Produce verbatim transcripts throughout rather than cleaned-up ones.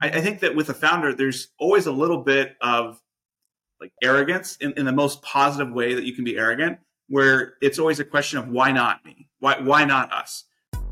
I, I think that with a founder, there's always a little bit of like arrogance in, in the most positive way that you can be arrogant, where it's always a question of why not me? Why why not us?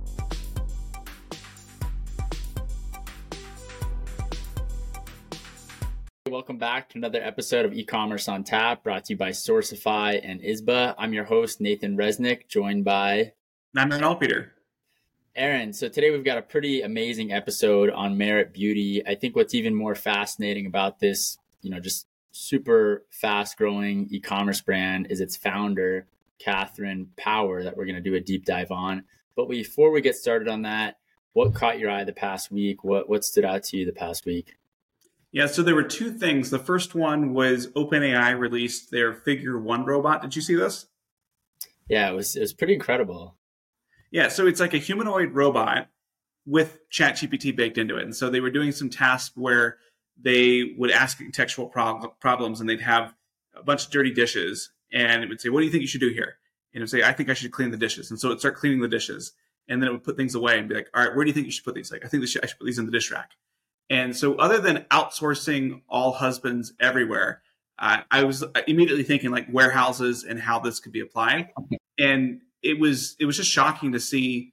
Welcome back to another episode of E-Commerce on Tap, brought to you by Sourcify and I S B A. I'm your host, Nathan Resnick, joined by... I'm Aaron Peter. Aaron, so today we've got a pretty amazing episode on Merit Beauty. I think what's even more fascinating about this, you know, just super fast-growing e-commerce brand is its founder, Catherine Power, that we're going to do a deep dive on. But before we get started on that, what caught your eye the past week? What what stood out to you the past week? Yeah, so there were two things. The first one was OpenAI released their Figure One robot. Did you see this? Yeah, it was it was pretty incredible. Yeah, so it's like a humanoid robot with ChatGPT baked into it. And so they were doing some tasks where they would ask contextual prob- problems and they'd have a bunch of dirty dishes. And it would say, what do you think you should do here? And it would say, I think I should clean the dishes. And so it'd start cleaning the dishes. And then it would put things away and be like, all right, where do you think you should put these? Like, I think this should, I should put these in the dish rack. And so other than outsourcing all husbands everywhere, uh, I was immediately thinking like warehouses and how this could be applied. And it was it was just shocking to see,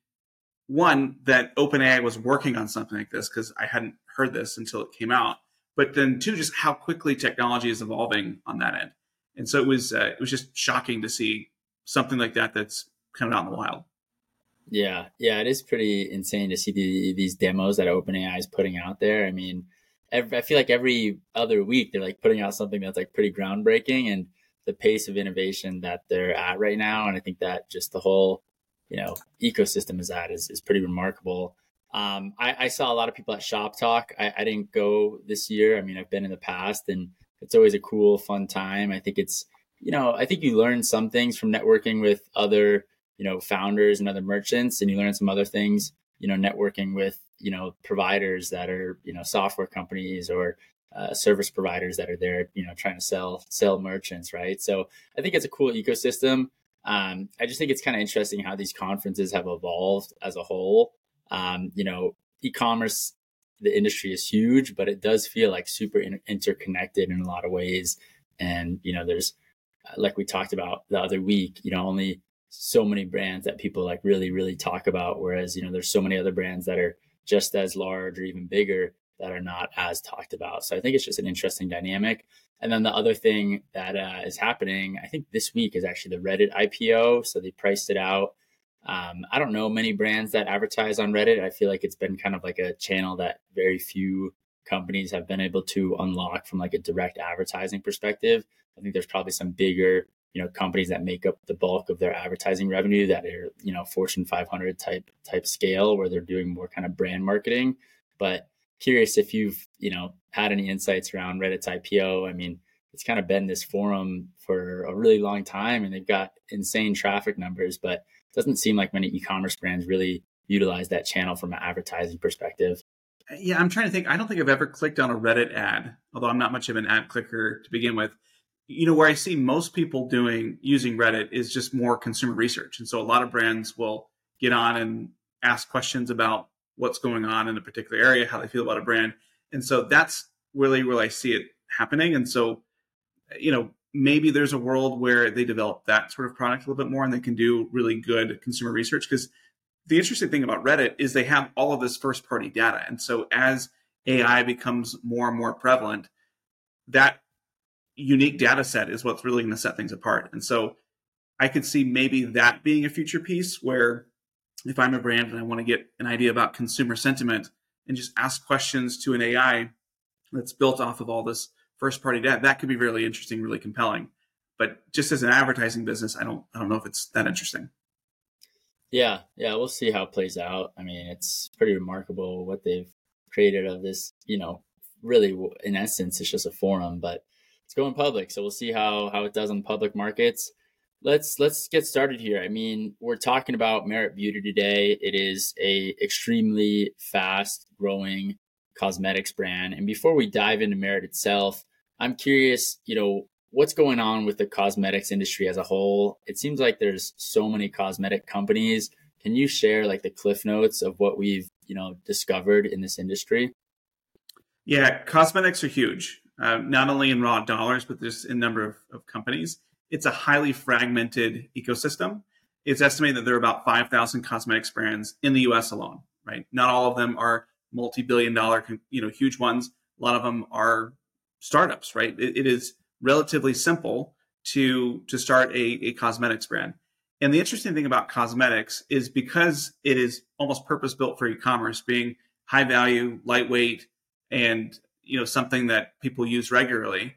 one, that OpenAI was working on something like this, because I hadn't heard this until it came out. But then two, just how quickly technology is evolving on that end. And so it was uh, it was just shocking to see something like that that's kind of out in the wild. Yeah, yeah, it is pretty insane to see the, these demos that OpenAI is putting out there. I mean, every, I feel like every other week they're like putting out something that's like pretty groundbreaking, and the pace of innovation that they're at right now. And I think that just the whole, you know, ecosystem is at is, is pretty remarkable. Um, I, I saw a lot of people at Shop Talk. I, I didn't go this year. I mean, I've been in the past, and it's always a cool, fun time. I think it's, you know, I think you learn some things from networking with other, you know, founders and other merchants, and you learn some other things, you know, networking with, you know, providers that are, you know, software companies or uh, service providers that are there, you know, trying to sell, sell merchants. Right. So I think it's a cool ecosystem. Um, I just think it's kind of interesting how these conferences have evolved as a whole. Um, you know, e-commerce, the industry is huge, but it does feel like super in- interconnected in a lot of ways. And, you know, there's, like we talked about the other week, you know, only so many brands that people like really, really talk about. Whereas, you know, there's so many other brands that are just as large or even bigger that are not as talked about. So I think it's just an interesting dynamic. And then the other thing that uh, is happening, I think this week, is actually the Reddit I P O. So they priced it out. Um, I don't know many brands that advertise on Reddit. I feel like it's been kind of like a channel that very few companies have been able to unlock from like a direct advertising perspective. I think there's probably some bigger, you know, companies that make up the bulk of their advertising revenue that are, you know, Fortune five hundred type type scale, where they're doing more kind of brand marketing. But curious if you've, you know, had any insights around Reddit's I P O. I mean, it's kind of been this forum for a really long time, and they've got insane traffic numbers, but it doesn't seem like many e-commerce brands really utilize that channel from an advertising perspective. Yeah, I'm trying to think. I don't think I've ever clicked on a Reddit ad, although I'm not much of an ad clicker to begin with. You know, where I see most people doing using Reddit is just more consumer research. And so a lot of brands will get on and ask questions about what's going on in a particular area, how they feel about a brand. And so that's really where I see it happening. And so, you know, maybe there's a world where they develop that sort of product a little bit more and they can do really good consumer research. Because the interesting thing about Reddit is they have all of this first party data. And so as A I becomes more and more prevalent, that unique data set is what's really going to set things apart. And so I could see maybe that being a future piece where if I'm a brand and I want to get an idea about consumer sentiment and just ask questions to an A I that's built off of all this first party data, that could be really interesting, really compelling. But just as an advertising business, I don't I don't know if it's that interesting. Yeah, yeah, we'll see how it plays out. I mean, it's pretty remarkable what they've created of this, you know, really in essence, it's just a forum, but it's going public. So we'll see how, how it does on public markets. Let's, let's get started here. I mean, we're talking about Merit Beauty today. It is a extremely fast growing cosmetics brand. And before we dive into Merit itself, I'm curious, you know, what's going on with the cosmetics industry as a whole? It seems like there's so many cosmetic companies. Can you share like the cliff notes of what we've, you know, discovered in this industry? Yeah, cosmetics are huge, uh, not only in raw dollars, but just in number of, of companies. It's a highly fragmented ecosystem. It's estimated that there are about five thousand cosmetics brands in the U S alone, right? Not all of them are multi-billion dollar, you know, huge ones. A lot of them are startups, right? It, it is relatively simple to, to start a, a cosmetics brand. And the interesting thing about cosmetics is because it is almost purpose built for e-commerce, being high value, lightweight, and you know something that people use regularly.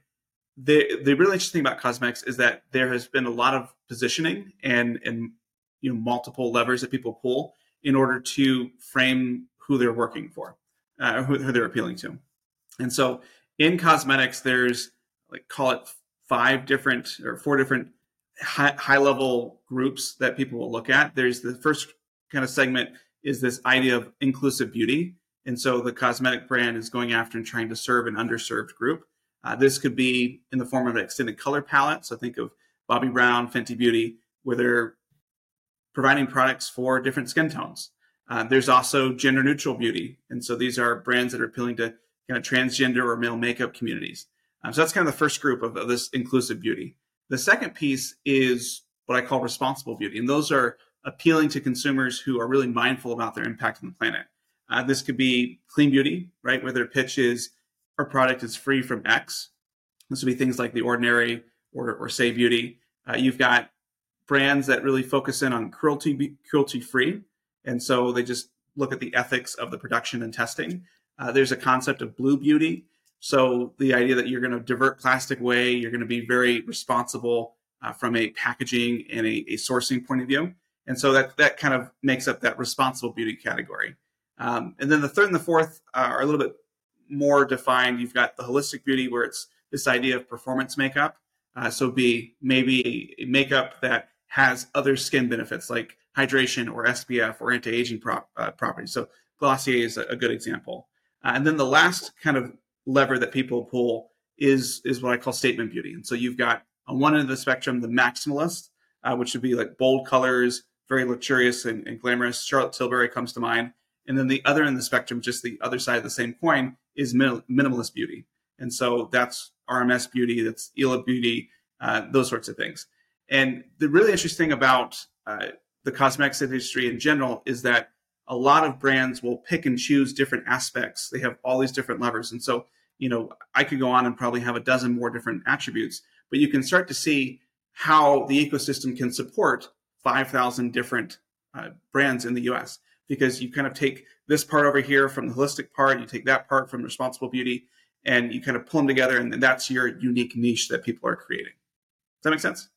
The the really interesting thing about cosmetics is that there has been a lot of positioning and and you know multiple levers that people pull in order to frame who they're working for, uh, who, who they're appealing to. And so in cosmetics, there's like call it five different or four different high, high level groups that people will look at. There's the first kind of segment is this idea of inclusive beauty. And so the cosmetic brand is going after and trying to serve an underserved group. Uh, this could be in the form of an extended color palette. So think of Bobbi Brown, Fenty Beauty, where they're providing products for different skin tones. Uh, there's also gender neutral beauty. And so these are brands that are appealing to kind of transgender or male makeup communities. Um, so that's kind of the first group of, of this inclusive beauty. The second piece is what I call responsible beauty. And those are appealing to consumers who are really mindful about their impact on the planet. Uh, this could be clean beauty, right? Where their pitch is our product is free from X. This would be things like The Ordinary or, or Say Beauty. Uh, you've got brands that really focus in on cruelty cruelty free. And so they just look at the ethics of the production and testing. Uh, there's a concept of blue beauty. So the idea that you're going to divert plastic away, you're going to be very responsible uh, from a packaging and a, a sourcing point of view. And so that, that kind of makes up that responsible beauty category. Um, and then the third and the fourth uh, are a little bit more defined. You've got the holistic beauty, where it's this idea of performance makeup. Uh, so be maybe a, a makeup that has other skin benefits like hydration or S P F or anti-aging prop, uh, properties. So Glossier is a, a good example. Uh, and then the last kind of lever that people pull is, is what I call statement beauty. And so you've got on one end of the spectrum, the maximalist, uh, which would be like bold colors, very luxurious and, and glamorous. Charlotte Tilbury comes to mind. And then the other end of the spectrum, just the other side of the same coin, is minimal, minimalist beauty. And so that's R M S beauty, that's E L A beauty, uh, those sorts of things. And the really interesting thing about uh, the cosmetics industry in general is that a lot of brands will pick and choose different aspects. They have all these different levers. And so, you know, I could go on and probably have a dozen more different attributes, but you can start to see how the ecosystem can support five thousand different uh, brands in the U S, because you kind of take this part over here from the holistic part, you take that part from responsible beauty, and you kind of pull them together, and that's your unique niche that people are creating. Does that make sense?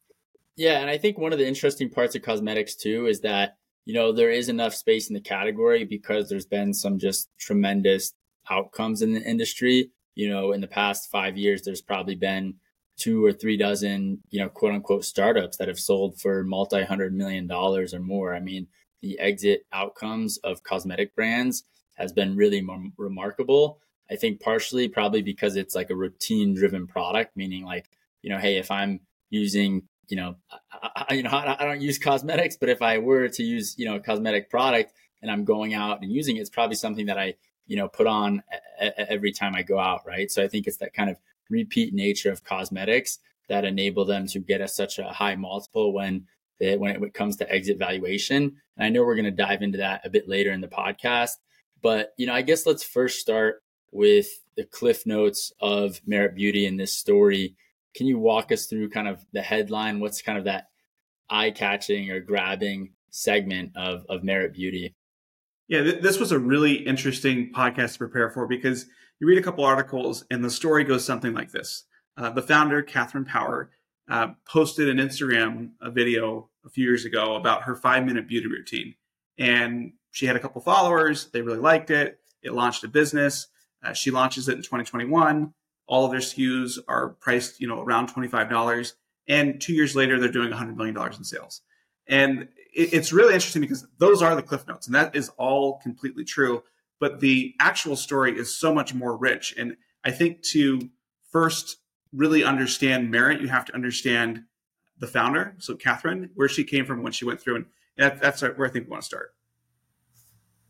Yeah, and I think one of the interesting parts of cosmetics too is that, you know, there is enough space in the category because there's been some just tremendous outcomes in the industry. You know, in the past five years, there's probably been two or three dozen, you know, quote unquote startups that have sold for multi-hundred million dollars or more. I mean, the exit outcomes of cosmetic brands has been really m- remarkable. I think partially probably because it's like a routine driven product, meaning like, you know, hey, if I'm using, you know, I, I, you know, I, I don't use cosmetics, but if I were to use, you know, a cosmetic product and I'm going out and using it, it's probably something that I, you know, put on a, a, every time I go out. Right. So I think it's that kind of repeat nature of cosmetics that enable them to get us such a high multiple when they, when it comes to exit valuation. And I know we're going to dive into that a bit later in the podcast, but, you know, I guess let's first start with the cliff notes of Merit Beauty in this story. Can you walk us through kind of the headline? What's kind of that eye-catching or grabbing segment of, of Merit Beauty? Yeah, th- this was a really interesting podcast to prepare for, because you read a couple articles and the story goes something like this. Uh, the founder, Catherine Power, uh, posted an Instagram a video a few years ago about her five-minute beauty routine. And she had a couple followers. They really liked it. It launched a business. Uh, she launches it in twenty twenty-one. All of their S K Us are priced, you know, around twenty-five dollars. And two years later, they're doing one hundred million dollars in sales. And it, it's really interesting because those are the cliff notes, and that is all completely true. But the actual story is so much more rich. And I think to first really understand Merit, you have to understand the founder, so Catherine, where she came from when she went through. And that, that's where I think we want to start.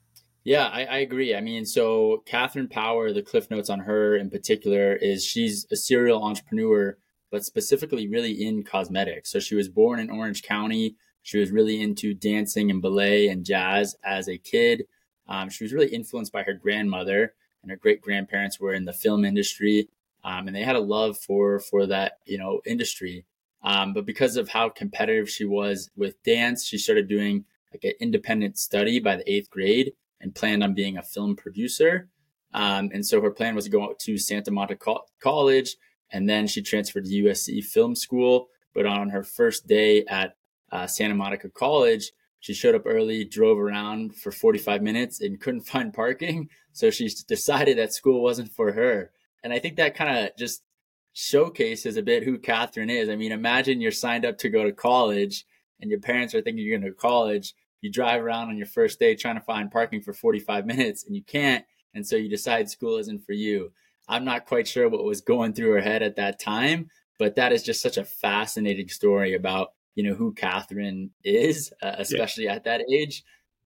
Yeah, I, I agree. I mean, so Catherine Power, the cliff notes on her in particular is she's a serial entrepreneur, but specifically really in cosmetics. So she was born in Orange County. She was really into dancing and ballet and jazz as a kid. Um, she was really influenced by her grandmother, and her great grandparents were in the film industry, um, and they had a love for for that you know industry. Um, but because of how competitive she was with dance, she started doing like an independent study by the eighth grade and planned on being a film producer. Um, and so her plan was to go to Santa Monica Co- College, and then she transferred to U S C Film School. But on her first day at uh, Santa Monica College, she showed up early, drove around for forty-five minutes and couldn't find parking. So she decided that school wasn't for her. And I think that kind of just showcases a bit who Catherine is. I mean, imagine you're signed up to go to college and your parents are thinking you're going to college. You drive around on your first day trying to find parking for forty-five minutes and you can't. And so you decide school isn't for you. I'm not quite sure what was going through her head at that time, but that is just such a fascinating story about, you know, who Catherine is, uh, especially yeah. at that age.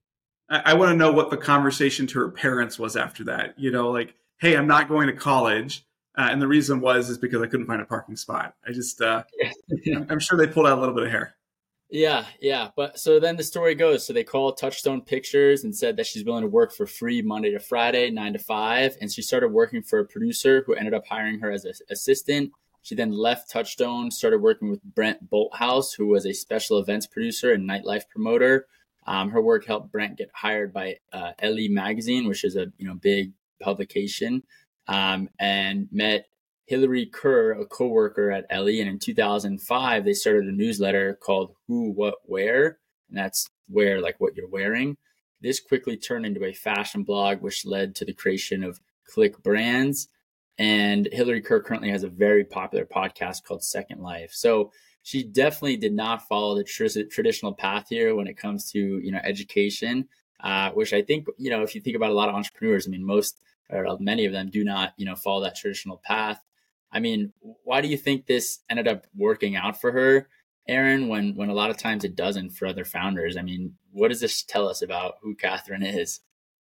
I, I want to know what the conversation to her parents was after that. You know, like, hey, I'm not going to college. Uh, and the reason was is because I couldn't find a parking spot. I just, uh, I'm, I'm sure they pulled out a little bit of hair. Yeah, yeah. But so then the story goes. So they called Touchstone Pictures and said that she's willing to work for free Monday to Friday, nine to five. And she started working for a producer who ended up hiring her as an assistant. She then left Touchstone, started working with Brent Bolthouse, who was a special events producer and nightlife promoter. Um, her work helped Brent get hired by uh, Elle Magazine, which is a you know big publication, um, and met Hillary Kerr, a coworker at Elle, and in two thousand five, they started a newsletter called Who, What, Where, and that's where, like what you're wearing. This quickly turned into a fashion blog, which led to the creation of Click Brands. And Hillary Kerr currently has a very popular podcast called Second Life. So she definitely did not follow the tr- traditional path here when it comes to, you know, education, uh, which I think, you know, if you think about a lot of entrepreneurs, I mean, most or many of them do not, you know, follow that traditional path. I mean, why do you think this ended up working out for her, Aaron, when, when a lot of times it doesn't for other founders? I mean, what does this tell us about who Catherine is?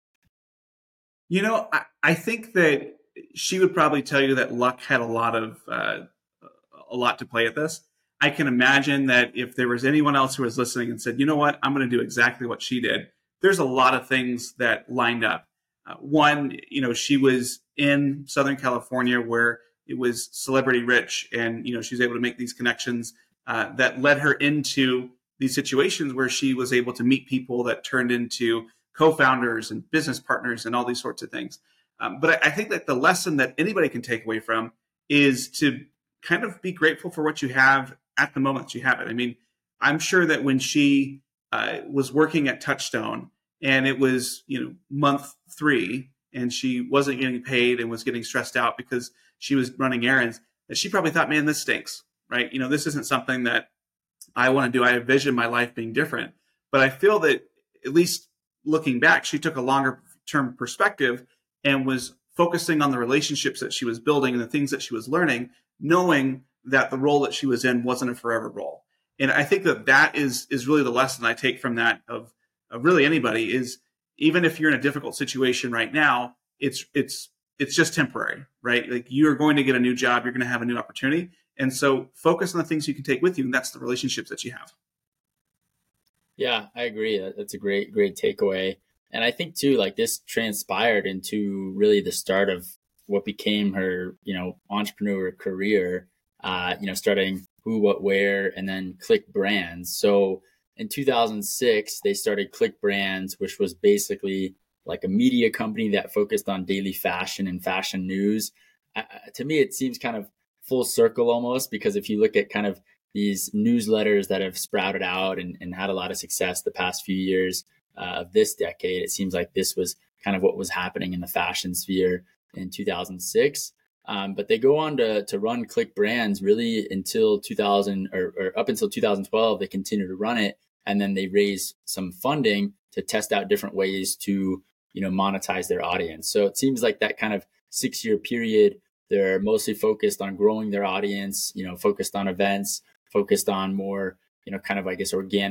You know, I, I think that she would probably tell you that luck had a lot of, uh, a lot to play at this. I can imagine that if there was anyone else who was listening and said, you know what, I'm going to do exactly what she did, there's a lot of things that lined up. Uh, one, you know, she was in Southern California where it was celebrity rich, and you know she was able to make these connections uh, that led her into these situations where she was able to meet people that turned into co-founders and business partners and all these sorts of things. Um, but I, I think that the lesson that anybody can take away from is to kind of be grateful for what you have at the moment that you have it. I mean, I'm sure that when she uh, was working at Touchstone and it was you know month three and she wasn't getting paid and was getting stressed out because she was running errands, that she probably thought, man, this stinks, right? You know, this isn't something that I want to do. I envision my life being different. But I feel that at least looking back, she took a longer term perspective and was focusing on the relationships that she was building and the things that she was learning, knowing that the role that she was in wasn't a forever role. And I think that that is, is really the lesson I take from that of, of really anybody is, even if you're in a difficult situation right now, it's, it's, it's just temporary, right? Like you're going to get a new job, you're going to have a new opportunity. And so focus on the things you can take with you. And that's the relationships that you have. Yeah, I agree. That's a great, great takeaway. And I think too, like this transpired into really the start of what became her, you know, entrepreneur career, uh, you know, starting Who, What, Where, and then Click Brands. So in two thousand six, they started Click Brands, which was basically like a media company that focused on daily fashion and fashion news. Uh, to me, it seems kind of full circle almost, because if you look at kind of these newsletters that have sprouted out and, and had a lot of success the past few years uh, of this decade, it seems like this was kind of what was happening in the fashion sphere in two thousand six. Um, but they go on to to run Click Brands really until two thousand or, or up until two thousand twelve. They continue to run it, and then they raise some funding to test out different ways to you know monetize their audience. So it seems like that kind of six year period, they're mostly focused on growing their audience, you know, focused on events, focused on more, you know, kind of, I guess, organic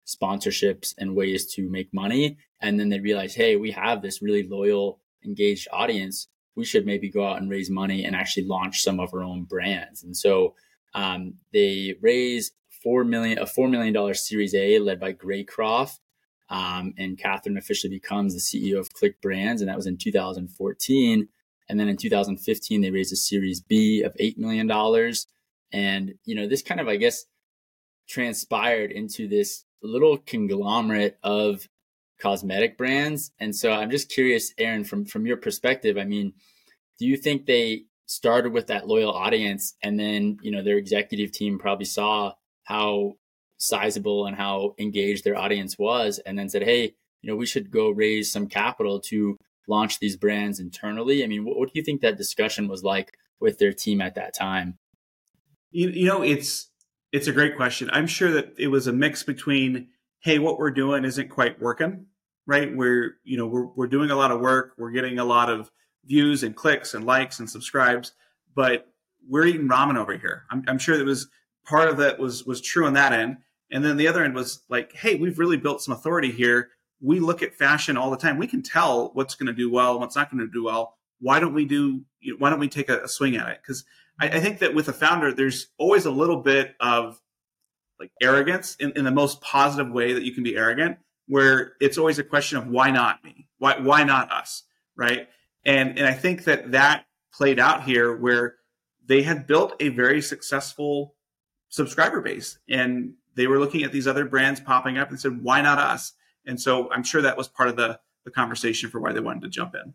sponsorships and ways to make money. And then they realize, hey, we have this really loyal, engaged audience. We should maybe go out and raise money and actually launch some of our own brands. And so um, they raised four million, a four million dollars Series A led by Greycroft. Um, and Catherine officially becomes the C E O of Click Brands. And that was in two thousand fourteen. And then in two thousand fifteen, they raised a Series B of eight million dollars. And, you know, this kind of, I guess, transpired into this little conglomerate of cosmetic brands. And so I'm just curious, Aaron, from, from your perspective, I mean, do you think they started with that loyal audience and then, you know, their executive team probably saw how sizable and how engaged their audience was and then said, hey, you know, we should go raise some capital to launch these brands internally? I mean, what, what do you think that discussion was like with their team at that time? You, you know, it's it's a great question. I'm sure that it was a mix between, hey, what we're doing isn't quite working, right? We're, you know, we're we're doing a lot of work, we're getting a lot of views and clicks and likes and subscribes, but we're eating ramen over here. I'm, I'm sure that was part of that was was true on that end, and then the other end was like, hey, we've really built some authority here. We look at fashion all the time. We can tell what's going to do well and what's not going to do well. Why don't we do? Why don't we take a, a swing at it? Because I, I think that with a founder, there's always a little bit of like arrogance in, in the most positive way that you can be arrogant, where it's always a question of why not me? Why why not us? Right? And and I think that that played out here, where they had built a very successful subscriber base, and they were looking at these other brands popping up and said, why not us? And so I'm sure that was part of the, the conversation for why they wanted to jump in.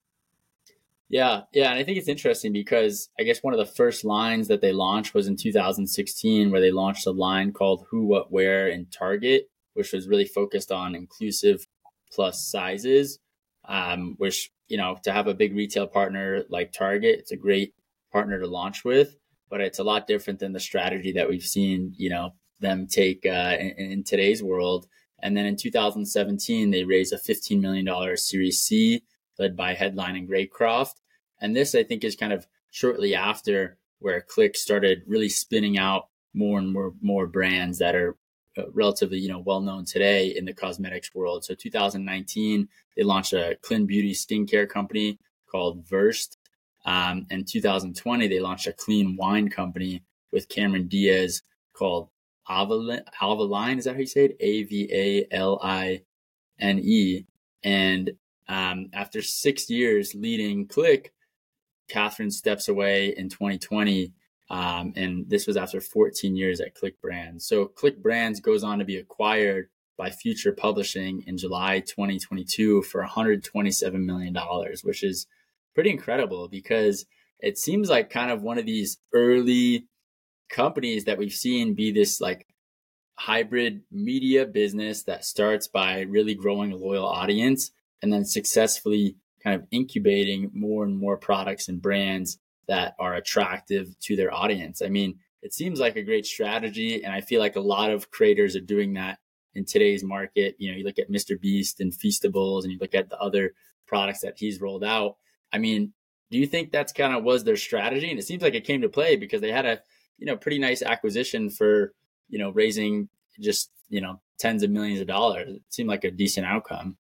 Yeah, yeah. And I think it's interesting because I guess one of the first lines that they launched was in two thousand sixteen, where they launched a line called Who, What, Where in Target, which was really focused on inclusive plus sizes, um, which, you know, to have a big retail partner like Target, it's a great partner to launch with, but it's a lot different than the strategy that we've seen, you know, them take uh, in, in today's world. And then in two thousand seventeen, they raised a fifteen million dollars Series C led by Headline and Greycroft. And this, I think, is kind of shortly after where Click started really spinning out more and more, more brands that are uh, relatively, you know, well-known today in the cosmetics world. So two thousand nineteen, they launched a clean beauty skincare company called Versed. Um, and two thousand twenty, they launched a clean wine company with Cameron Diaz called Avaline. Avaline, is that how you say it? A V A L I N E. And um, after six years leading Click, Catherine steps away in twenty twenty. Um, and this was after fourteen years at Click Brands. So Click Brands goes on to be acquired by Future Publishing in July twenty twenty-two for one hundred twenty-seven million dollars, which is pretty incredible because it seems like kind of one of these early companies that we've seen be this like hybrid media business that starts by really growing a loyal audience and then successfully kind of incubating more and more products and brands that are attractive to their audience. I mean, it seems like a great strategy, and I feel like a lot of creators are doing that in today's market. You know, you look at Mister Beast and Feastables, and you look at the other products that he's rolled out. I mean, do you think that's kind of was their strategy? And it seems like it came to play because they had a, you know, pretty nice acquisition for, you know, raising just, you know, tens of millions of dollars. It seemed like a decent outcome.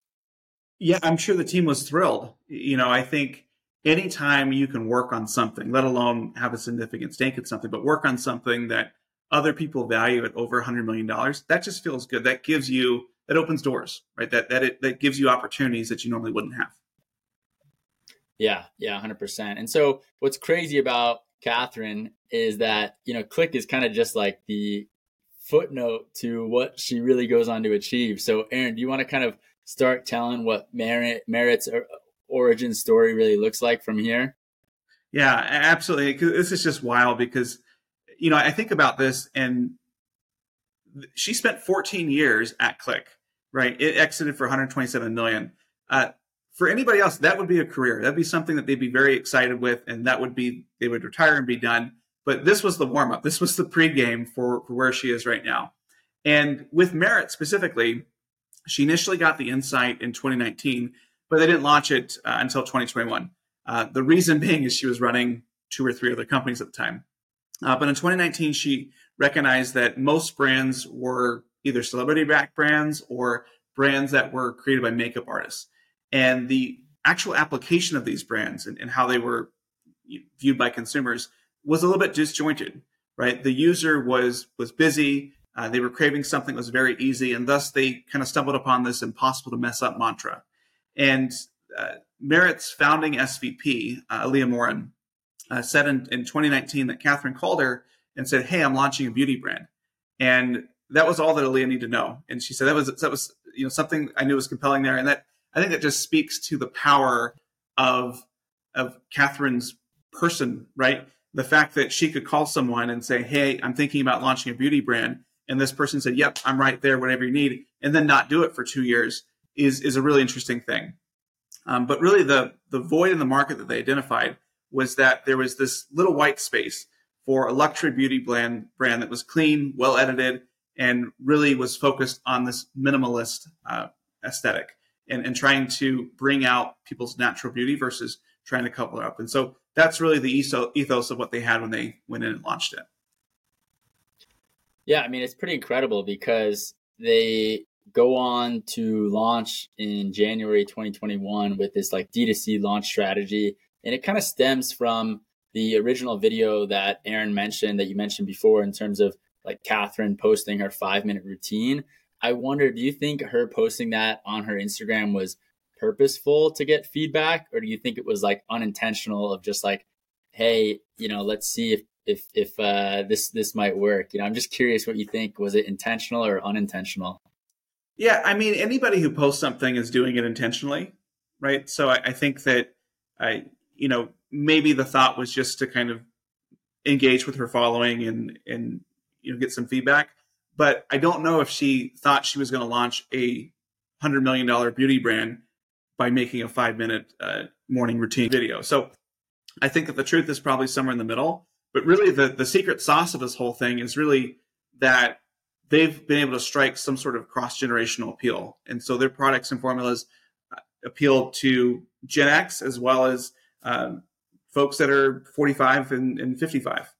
Yeah, I'm sure the team was thrilled. You know, I think anytime you can work on something, let alone have a significant stake in something, but work on something that other people value at over one hundred million dollars, that just feels good. That gives you, that opens doors, right? That that it, that gives you opportunities that you normally wouldn't have. Yeah, yeah, one hundred percent. And so what's crazy about Catherine is that, you know, Click is kind of just like the footnote to what she really goes on to achieve. So Aaron, do you want to kind of start telling what Merit, Merit's origin story really looks like from here? Yeah, absolutely. This is just wild because, you know, I think about this, and she spent fourteen years at Click, right? It exited for one hundred twenty-seven million. Uh, for anybody else, that would be a career. That'd be something that they'd be very excited with, and that would be, they would retire and be done. But this was the warm up. This was the pregame for, for where she is right now. And with Merit specifically, she initially got the insight in twenty nineteen, but they didn't launch it uh, until twenty twenty-one. Uh, the reason being is she was running two or three other companies at the time. Uh, but in twenty nineteen, she recognized that most brands were either celebrity backed brands or brands that were created by makeup artists. And the actual application of these brands and, and how they were viewed by consumers was a little bit disjointed, right? The user was was busy. Uh, they were craving something that was very easy, and thus they kind of stumbled upon this impossible to mess up mantra. And uh, Merit's founding S V P, uh, Aaliyah Morin, uh, said in, in twenty nineteen that Catherine called her and said, "Hey, I'm launching a beauty brand." And that was all that Aaliyah needed to know. And she said that was that was you know something I knew was compelling there, and that I think that just speaks to the power of of Catherine's person, right? The fact that she could call someone and say, "Hey, I'm thinking about launching a beauty brand," and this person said, "Yep, I'm right there, whatever you need," and then not do it for two years is is a really interesting thing. Um, but really, the the void in the market that they identified was that there was this little white space for a luxury beauty brand brand that was clean, well edited, and really was focused on this minimalist uh, aesthetic and, and trying to bring out people's natural beauty versus trying to couple it up. And so that's really the ethos of what they had when they went in and launched it. Yeah, I mean, it's pretty incredible because they go on to launch in January twenty twenty-one with this like D two C launch strategy. And it kind of stems from the original video that Aaron mentioned, that you mentioned before, in terms of like Catherine posting her five minute routine. I wonder, do you think her posting that on her Instagram was purposeful to get feedback, or do you think it was like unintentional of just like, hey, you know, let's see if if if uh, this this might work? You know, I'm just curious what you think. Was it intentional or unintentional? Yeah, I mean, anybody who posts something is doing it intentionally, right? So I, I think that I, you know, maybe the thought was just to kind of engage with her following and and you know get some feedback. But I don't know if she thought she was going to launch a hundred million dollar beauty brand by making a five minute uh, morning routine video. So I think that the truth is probably somewhere in the middle. But really, the the secret sauce of this whole thing is really that they've been able to strike some sort of cross generational appeal, and so their products and formulas appeal to Gen X as well as um, folks that are forty-five and, and fifty-five.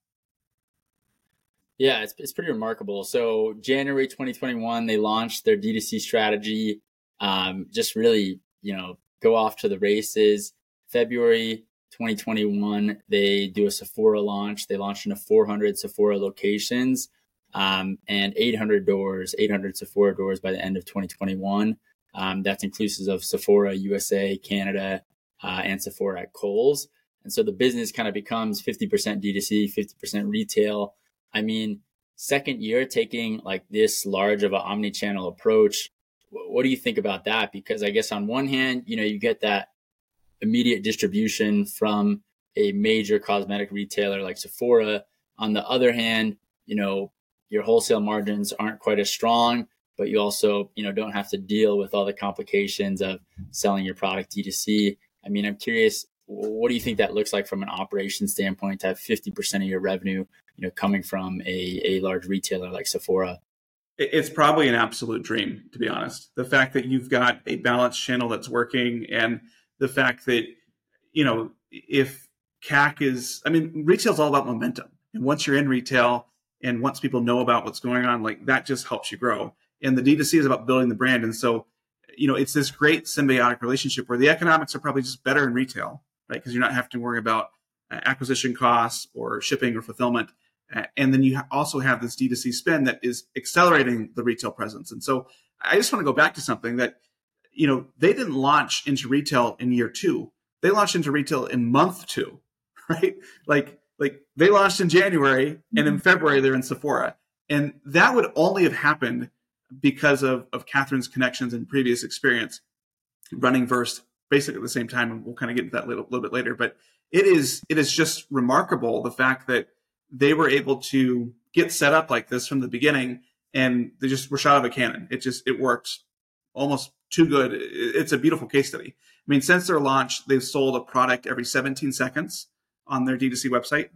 Yeah, it's it's pretty remarkable. So January twenty twenty-one, they launched their D two C strategy. Um, just really, you know, go off to the races. February twenty twenty-one, they do a Sephora launch. They launched into four hundred Sephora locations um, and eight hundred doors, eight hundred Sephora doors by the end of twenty twenty-one. Um, that's inclusive of Sephora U S A, Canada, uh, and Sephora at Kohl's. And so the business kind of becomes fifty percent D two C, fifty percent retail. I mean, second year taking like this large of an omni-channel approach, what do you think about that? Because I guess on one hand, you know, you get that immediate distribution from a major cosmetic retailer like Sephora. On the other hand, you know, your wholesale margins aren't quite as strong, but you also, you know, don't have to deal with all the complications of selling your product D two C. I mean, I'm curious, what do you think that looks like from an operations standpoint to have fifty percent of your revenue, you know, coming from a, a large retailer like Sephora? It's probably an absolute dream, to be honest. The fact that you've got a balanced channel that's working, and the fact that, you know, if C A C is, I mean, retail is all about momentum. And once you're in retail and once people know about what's going on, like that just helps you grow. And the D two C is about building the brand. And so, you know, it's this great symbiotic relationship where the economics are probably just better in retail, right? Because you're not having to worry about uh, acquisition costs or shipping or fulfillment. Uh, and then you ha- also have this D two C spend that is accelerating the retail presence. And so I just want to go back to something that, you know, they didn't launch into retail in year two. They launched into retail in month two, right? Like, like they launched in January and in February they're in Sephora. And that would only have happened because of, of Catherine's connections and previous experience running Verse basically at the same time. And we'll kind of get into that a little, little bit later. But it is it is just remarkable, the fact that they were able to get set up like this from the beginning, and they just were shot out of a cannon. It just, it worked almost too good. It's a beautiful case study. I mean, since their launch, they've sold a product every seventeen seconds on their D two C website.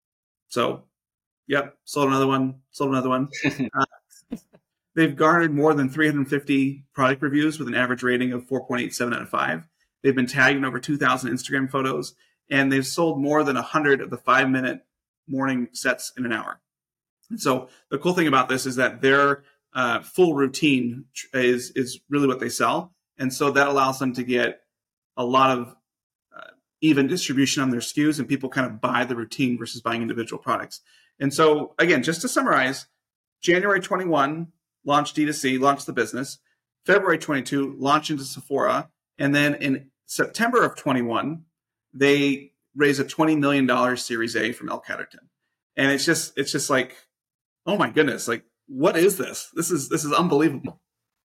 So, yep, sold another one, sold another one. uh, they've garnered more than three hundred fifty product reviews with an average rating of four point eight seven out of five. They've been tagged in over two thousand Instagram photos, and they've sold more than one hundred of the five-minute morning sets in an hour. And so the cool thing about this is that their uh, full routine is is really what they sell, and so that allows them to get a lot of uh, even distribution on their S K Us, and people kind of buy the routine versus buying individual products. And so again, just to summarize, January twenty-one launched D two C, launched the business. February twenty-two launched into Sephora, and then in September of twenty-one they raised a twenty million dollars Series A from L Catterton. And it's just it's just like, oh my goodness, like what is this? This is this is unbelievable.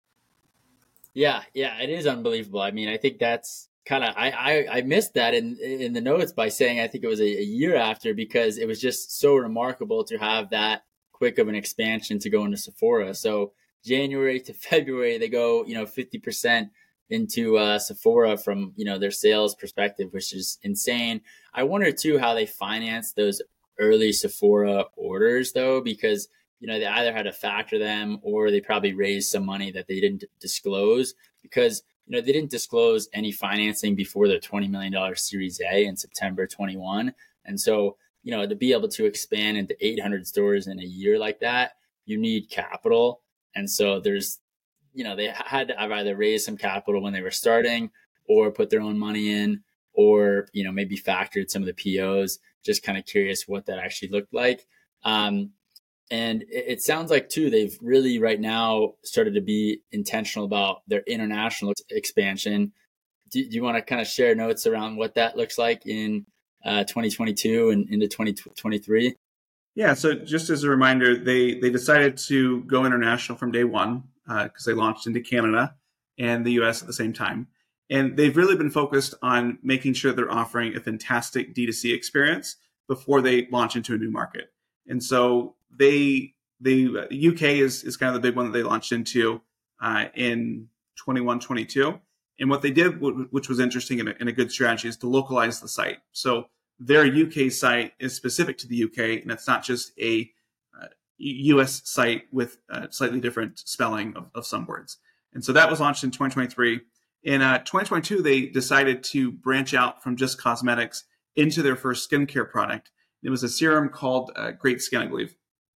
Yeah, yeah, it is unbelievable. I mean, I think that's kind of I, I I missed that in in the notes by saying I think it was a, a year after, because it was just so remarkable to have that quick of an expansion to go into Sephora. So January to February, they go, you know, fifty percent into uh, Sephora from, you know, their sales perspective, which is insane. I wonder too how they financed those early Sephora orders though, because, you know, they either had to factor them or they probably raised some money that they didn't disclose, because, you know, they didn't disclose any financing before their twenty million dollars Series A in September twenty-one. And so, you know, to be able to expand into eight hundred stores in a year like that, you need capital. And so there's, you know, they had to either raise some capital when they were starting or put their own money in, or, you know, maybe factored some of the P Os. Just kind of curious what that actually looked like. Um, and it, it sounds like too, they've really right now started to be intentional about their international expansion. Do, do you want to kind of share notes around what that looks like in uh, twenty twenty-two and into twenty twenty-three? Yeah, so just as a reminder, they they decided to go international from day one because uh, they launched into Canada and the U S at the same time. And they've really been focused on making sure they're offering a fantastic D two C experience before they launch into a new market. And so they the U K is, is kind of the big one that they launched into uh, in twenty-one, twenty-two. And what they did, which was interesting and a, and a good strategy, is to localize the site. So their U K site is specific to the U K, and it's not just a uh, U S site with uh, slightly different spelling of, of some words. And so that was launched in twenty twenty-three. In uh, twenty twenty-two, they decided to branch out from just cosmetics into their first skincare product. It was a serum called uh, Great Skin, I believe.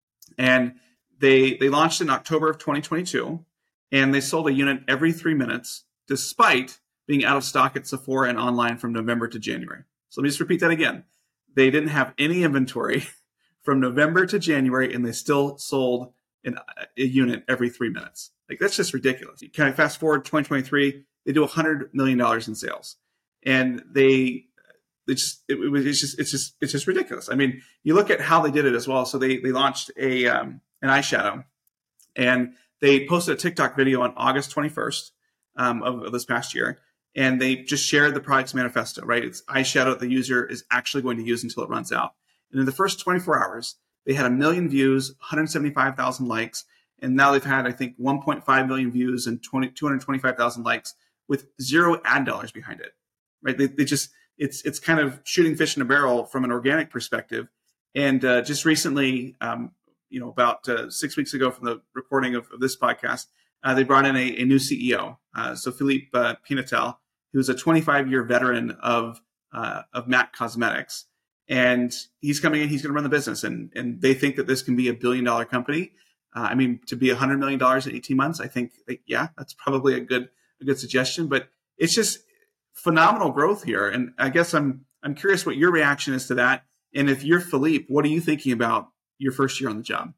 And they they launched in October of twenty twenty-two, and they sold a unit every three minutes, despite being out of stock at Sephora and online from November to January. So let me just repeat that again. They didn't have any inventory from November to January, and they still sold an, a unit every three minutes. Like, that's just ridiculous. You kind of fast forward twenty twenty-three, they do one hundred million dollars in sales. And they, they just, it, it was, it's just, it's just, it's just ridiculous. I mean, you look at how they did it as well. So they, they launched a, um, an eyeshadow, and they posted a TikTok video on August twenty-first um, of, of this past year. And they just shared the product's manifesto, right? It's eyeshadow that the user is actually going to use until it runs out. And in the first twenty-four hours, they had a million views, one hundred seventy-five thousand likes. And now they've had, I think, one point five million views and two hundred twenty-five thousand likes with zero ad dollars behind it, right? They, they just, it's it's kind of shooting fish in a barrel from an organic perspective. And uh, just recently, um, you know, about uh, six weeks ago from the recording of, of this podcast, uh, they brought in a, a new C E O. Uh, so Philippe uh, Pinatel, who's a twenty-five-year veteran of uh, of M A C Cosmetics. And he's coming in, he's going to run the business. And, and they think that this can be a billion-dollar company. Uh, I mean, to be one hundred million dollars in eighteen months, I think, yeah, that's probably a good a good suggestion. But it's just phenomenal growth here. And I guess I'm I'm curious what your reaction is to that. And if you're Philippe, what are you thinking about your first year on the job?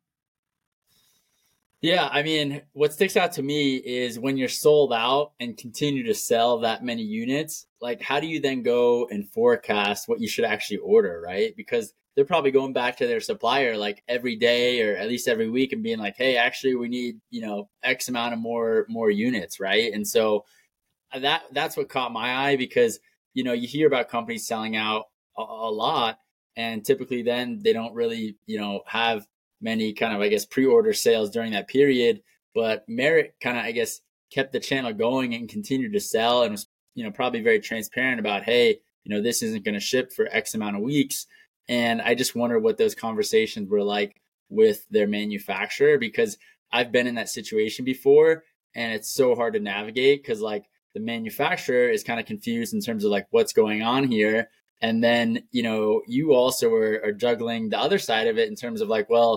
Yeah, I mean, what sticks out to me is when you're sold out and continue to sell that many units, like how do you then go and forecast what you should actually order, right? Because they're probably going back to their supplier like every day or at least every week and being like, hey, actually we need, you know, X amount of more more units, right? And so that that's what caught my eye, because, you know, you hear about companies selling out a, a lot, and typically then they don't really, you know, have many kind of, I guess, pre-order sales during that period. But Merit kind of, I guess, kept the channel going and continued to sell and was, you know, probably very transparent about, hey, you know, this isn't going to ship for X amount of weeks. And I just wonder what those conversations were like with their manufacturer, because I've been in that situation before and it's so hard to navigate because like the manufacturer is kind of confused in terms of like what's going on here. And then, you know, you also are, are juggling the other side of it in terms of like, well,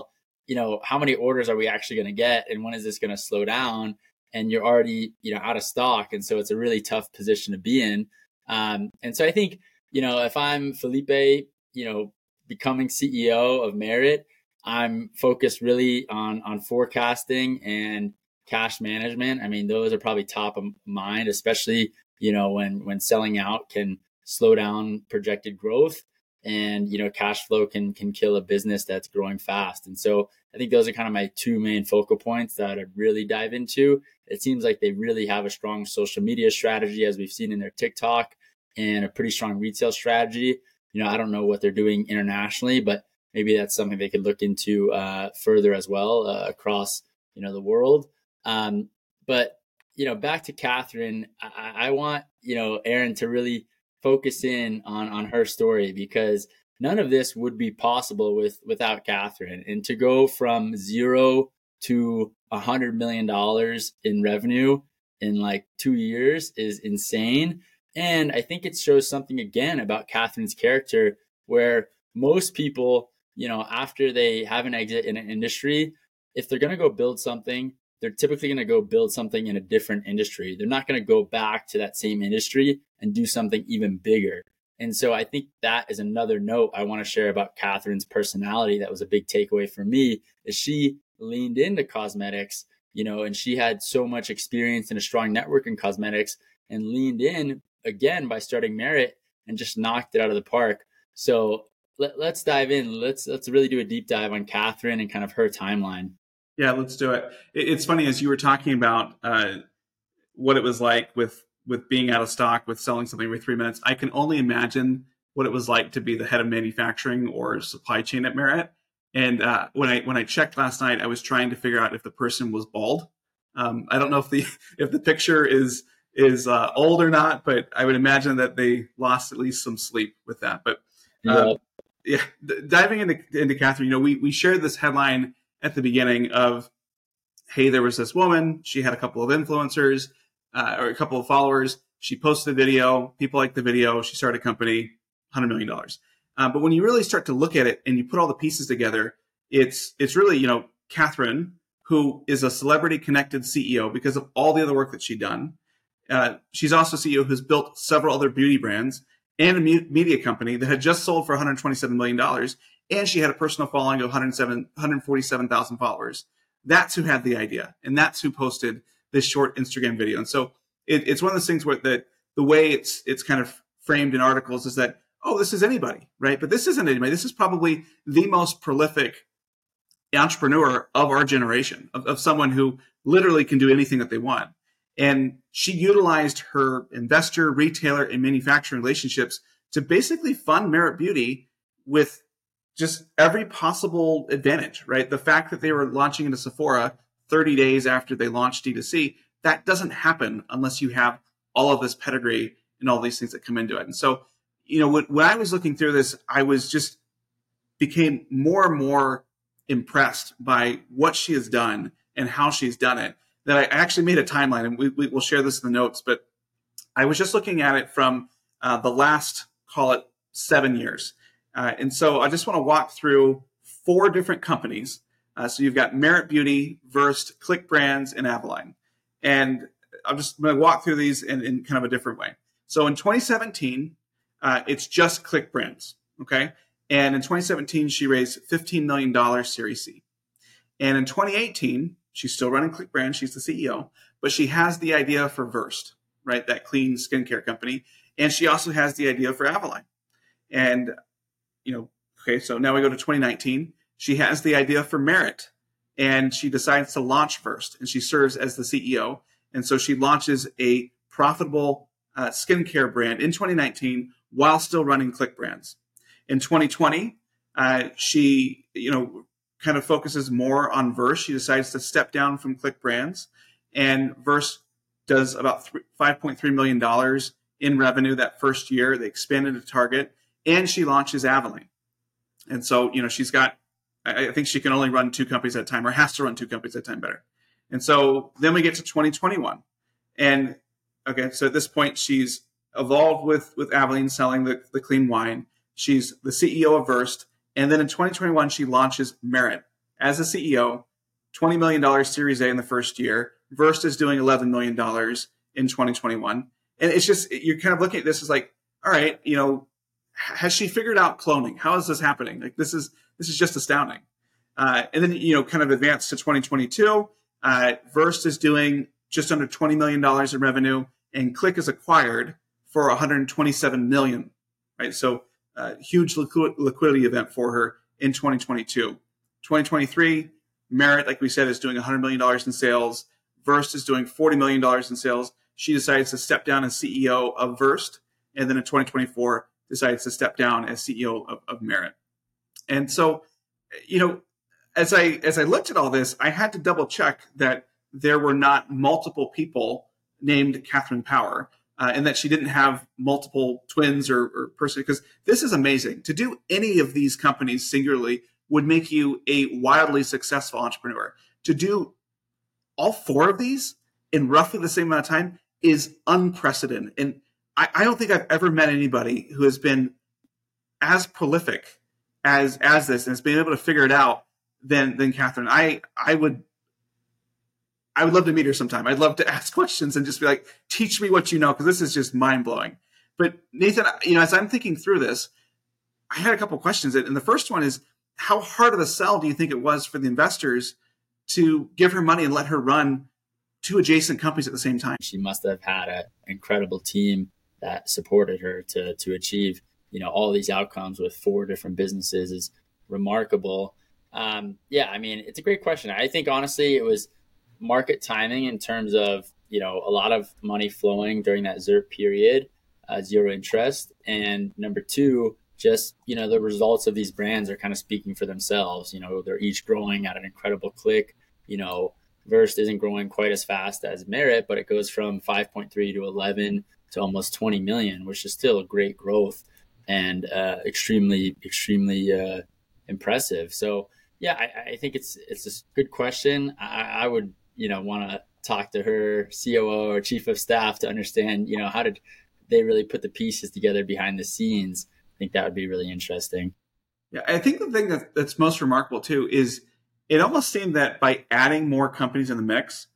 you know, how many orders are we actually going to get? And when is this going to slow down? And you're already, you know, out of stock. And so it's a really tough position to be in. Um, and so I think, you know, if I'm Felipe, you know, becoming C E O of Merit, I'm focused really on, on forecasting and cash management. I mean, those are probably top of mind, especially, you know, when, when selling out can slow down projected growth, and, you know, cash flow can, can kill a business that's growing fast. And so I think those are kind of my two main focal points that I'd really dive into. It seems like they really have a strong social media strategy, as we've seen in their TikTok, and a pretty strong retail strategy. You know, I don't know what they're doing internationally, but maybe that's something they could look into uh, further as well uh, across, you know, the world. Um, but, you know, back to Catherine, I, I want, you know, Aaron to really focus in on, on her story, because none of this would be possible with, without Catherine. And to go from zero to a hundred million dollars in revenue in like two years is insane. And I think it shows something again about Catherine's character, where most people, you know, after they have an exit in an industry, if they're going to go build something, they're typically going to go build something in a different industry. They're not going to go back to that same industry and do something even bigger. And so I think that is another note I want to share about Catherine's personality. That was a big takeaway for me, is she leaned into cosmetics, you know, and she had so much experience and a strong network in cosmetics, and leaned in again by starting Merit and just knocked it out of the park. So let, let's dive in. Let's, let's really do a deep dive on Catherine and kind of her timeline. Yeah, let's do it. It's funny, as you were talking about uh, what it was like with, with being out of stock, with selling something every three minutes, I can only imagine what it was like to be the head of manufacturing or supply chain at Merit. And uh, when I when I checked last night, I was trying to figure out if the person was bald. Um, I don't know if the if the picture is is uh, old or not, but I would imagine that they lost at least some sleep with that. But uh, yeah, yeah diving into into Catherine, you know, we we shared this headline at the beginning of, hey, there was this woman, she had a couple of influencers uh, or a couple of followers. She posted a video, people liked the video, she started a company, one hundred million dollars. Uh, but when you really start to look at it and you put all the pieces together, it's it's really, you know, Catherine, who is a celebrity connected C E O because of all the other work that she's done. Uh, she's also C E O who's built several other beauty brands and a media company that had just sold for one hundred twenty-seven million dollars. And she had a personal following of one hundred forty-seven thousand followers. That's who had the idea. And that's who posted this short Instagram video. And so it, it's one of those things where the, the way it's it's kind of framed in articles is that, oh, this is anybody, right? But this isn't anybody. This is probably the most prolific entrepreneur of our generation, of, of someone who literally can do anything that they want. And she utilized her investor, retailer, and manufacturing relationships to basically fund Merit Beauty with just every possible advantage, right? The fact that they were launching into Sephora thirty days after they launched D two C, that doesn't happen unless you have all of this pedigree and all these things that come into it. And so, you know, when, when I was looking through this, I was just became more and more impressed by what she has done and how she's done it, that I actually made a timeline, and we, we will share this in the notes, but I was just looking at it from uh, the last, call it seven years. Uh, and so I just want to walk through four different companies. Uh, so you've got Merit Beauty, Versed, Click Brands, and Avaline. And I'm just going to walk through these in, in kind of a different way. So in twenty seventeen, uh, it's just Click Brands, okay? And in twenty seventeen, she raised fifteen million dollars Series C. And in twenty eighteen, she's still running Click Brands. She's the C E O, but she has the idea for Versed, right? That clean skincare company. And she also has the idea for Avaline. And you know, okay, so now we go to twenty nineteen. She has the idea for Merit, and she decides to launch Versed, and she serves as the C E O. And so she launches a profitable uh, skincare brand in twenty nineteen while still running Click Brands. In twenty twenty, uh, she, you know, kind of focuses more on Versed. She decides to step down from Click Brands, and Versed does about five point three million dollars in revenue that first year. They expanded to Target. And she launches Avaline. And so, you know, she's got, I think she can only run two companies at a time, or has to run two companies at a time better. And so then we get to twenty twenty-one. And, okay, so at this point, she's evolved with, with Avaline selling the, the clean wine. She's the C E O of Versed. And then in twenty twenty-one, she launches Merit. as a C E O, twenty million dollars Series A in the first year. Versed is doing eleven million dollars in twenty twenty-one. And it's just, you're kind of looking at this as like, all right, you know, has she figured out cloning? How is this happening? Like, this is, this is just astounding. Uh, and then, you know, kind of advance to twenty twenty-two. Uh, Versed is doing just under twenty million dollars in revenue, and Click is acquired for one hundred twenty-seven million dollars, right? So uh, huge liqu- liquidity event for her in twenty twenty-two. twenty twenty-three, Merit, like we said, is doing one hundred million dollars in sales. Versed is doing forty million dollars in sales. She decides to step down as C E O of Versed, and then in twenty twenty-four decides to step down as C E O of, of Merit. And so, you know, as I as I looked at all this, I had to double check that there were not multiple people named Catherine Power, uh, and that she didn't have multiple twins or, or person. Because this is amazing. To do any of these companies singularly would make you a wildly successful entrepreneur. To do all four of these in roughly the same amount of time is unprecedented. And I, I don't think I've ever met anybody who has been as prolific as as this and has been able to figure it out than than Catherine. I I would I would love to meet her sometime. I'd love to ask questions and just be like, teach me what you know, because this is just mind blowing. But Nathan, you know, as I'm thinking through this, I had a couple questions. And the first one is, how hard of a sell do you think it was for the investors to give her money and let her run two adjacent companies at the same time? She must have had an incredible team that supported her to to achieve, you know, all these outcomes with four different businesses is remarkable. Um, yeah, I mean, it's a great question. I think honestly, it was market timing in terms of, you know, a lot of money flowing during that Z I R P period, uh, zero interest. And number two, just, you know, the results of these brands are kind of speaking for themselves. You know, they're each growing at an incredible click. You know, Versed isn't growing quite as fast as Merit, but it goes from five point three to eleven to almost twenty million, which is still a great growth and uh, extremely, extremely uh, impressive. So, yeah, I, I think it's it's a good question. I, I would, you know, want to talk to her C O O or chief of staff to understand, you know, how did they really put the pieces together behind the scenes. I think that would be really interesting. Yeah, I think the thing that, that's most remarkable too is it almost seemed that by adding more companies in the mix,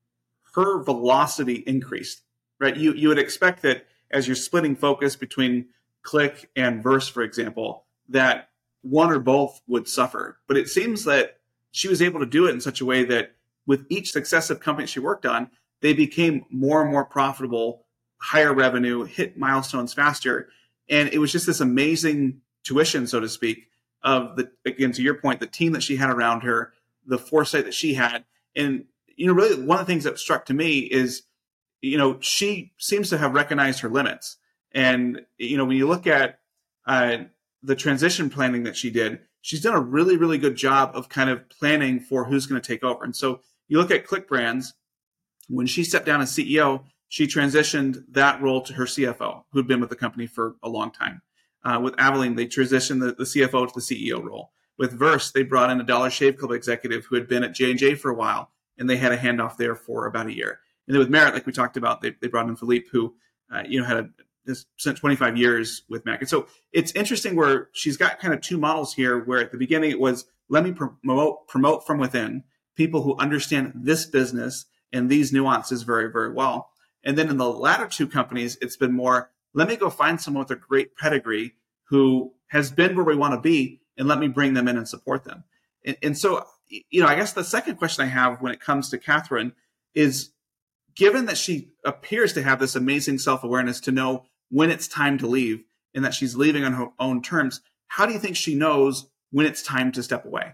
her velocity increased, right? You you would expect that as you're splitting focus between Click and Verse, for example, that one or both would suffer. But it seems that she was able to do it in such a way that with each successive company she worked on, they became more and more profitable, higher revenue, hit milestones faster. And it was just this amazing tuition, so to speak, of the, again, to your point, the team that she had around her, the foresight that she had. And, you know, really one of the things that struck to me is, you know, she seems to have recognized her limits. And, you know, when you look at uh, the transition planning that she did, she's done a really, really good job of kind of planning for who's going to take over. And so you look at Click Brands, when she stepped down as C E O, she transitioned that role to her C F O, who'd been with the company for a long time. Uh, with Aveline, they transitioned the, the C F O to the C E O role. With Verse, they brought in a Dollar Shave Club executive who had been at J and J for a while, and they had a handoff there for about a year. And then with Merit, like we talked about, they, they brought in Philippe, who uh, you know had a, just spent twenty-five years with Mac. And so it's interesting where she's got kind of two models here, where at the beginning it was, let me promote promote from within, people who understand this business and these nuances very, very well. And then in the latter two companies, it's been more, let me go find someone with a great pedigree who has been where we want to be, and let me bring them in and support them. And, and so, you know, I guess the second question I have when it comes to Catherine is, given that she appears to have this amazing self-awareness to know when it's time to leave and that she's leaving on her own terms, how do you think she knows when it's time to step away?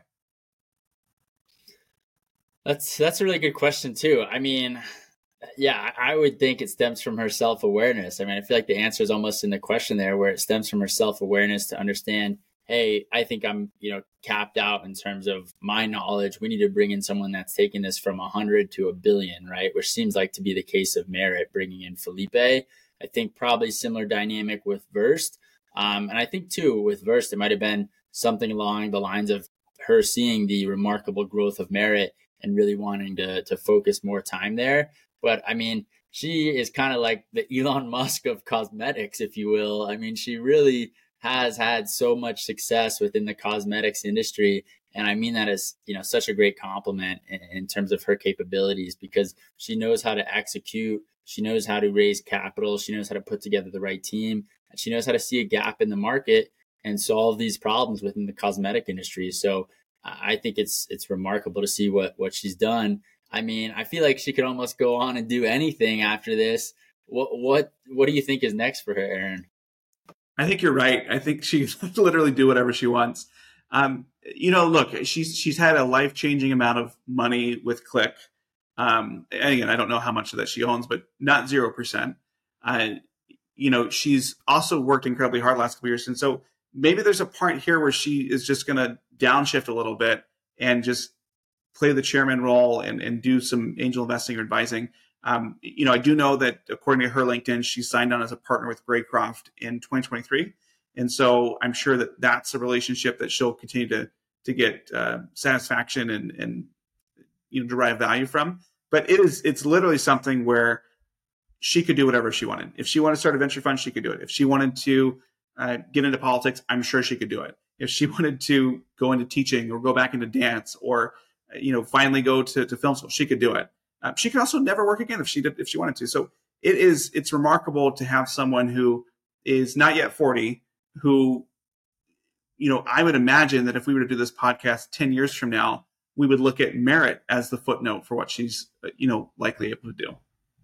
That's that's a really good question too. I mean, yeah, I would think it stems from her self-awareness. I mean, I feel like the answer is almost in the question there, where it stems from her self-awareness to understand, hey, I think I'm, you know, capped out in terms of my knowledge. We need to bring in someone that's taking this from a hundred to a billion, right? Which seems like to be the case of Merit, bringing in Felipe. I think probably similar dynamic with Versed. Um, and I think too, with Versed, it might've been something along the lines of her seeing the remarkable growth of Merit and really wanting to to focus more time there. But I mean, she is kind of like the Elon Musk of cosmetics, if you will. I mean, she really has had so much success within the cosmetics industry. And I mean that as, you know, such a great compliment in, in terms of her capabilities, because she knows how to execute. She knows how to raise capital. She knows how to put together the right team. And she knows how to see a gap in the market and solve these problems within the cosmetic industry. So I think it's it's remarkable to see what what she's done. I mean, I feel like she could almost go on and do anything after this. What what what do you think is next for her, Aaron? I think you're right. I think she can literally do whatever she wants. Um, you know, look, she's she's had a life changing amount of money with Click. Um, and again, I don't know how much of that she owns, but not zero percent. Uh, you know, she's also worked incredibly hard the last couple of years, and so maybe there's a part here where she is just going to downshift a little bit and just play the chairman role and, and do some angel investing or advising. Um, you know, I do know that according to her LinkedIn, she signed on as a partner with Greycroft in twenty twenty-three. And so I'm sure that that's a relationship that she'll continue to, to get uh, satisfaction and, and, you know, derive value from. But it is, it's literally something where she could do whatever she wanted. If she wanted to start a venture fund, she could do it. If she wanted to uh, get into politics, I'm sure she could do it. If she wanted to go into teaching or go back into dance or, you know, finally go to, to film school, she could do it. Uh, she could also never work again if she did, if she wanted to. So it is, it's remarkable to have someone who is not yet forty, who, you know, I would imagine that if we were to do this podcast ten years from now, we would look at Merit as the footnote for what she's, you know, likely able to do.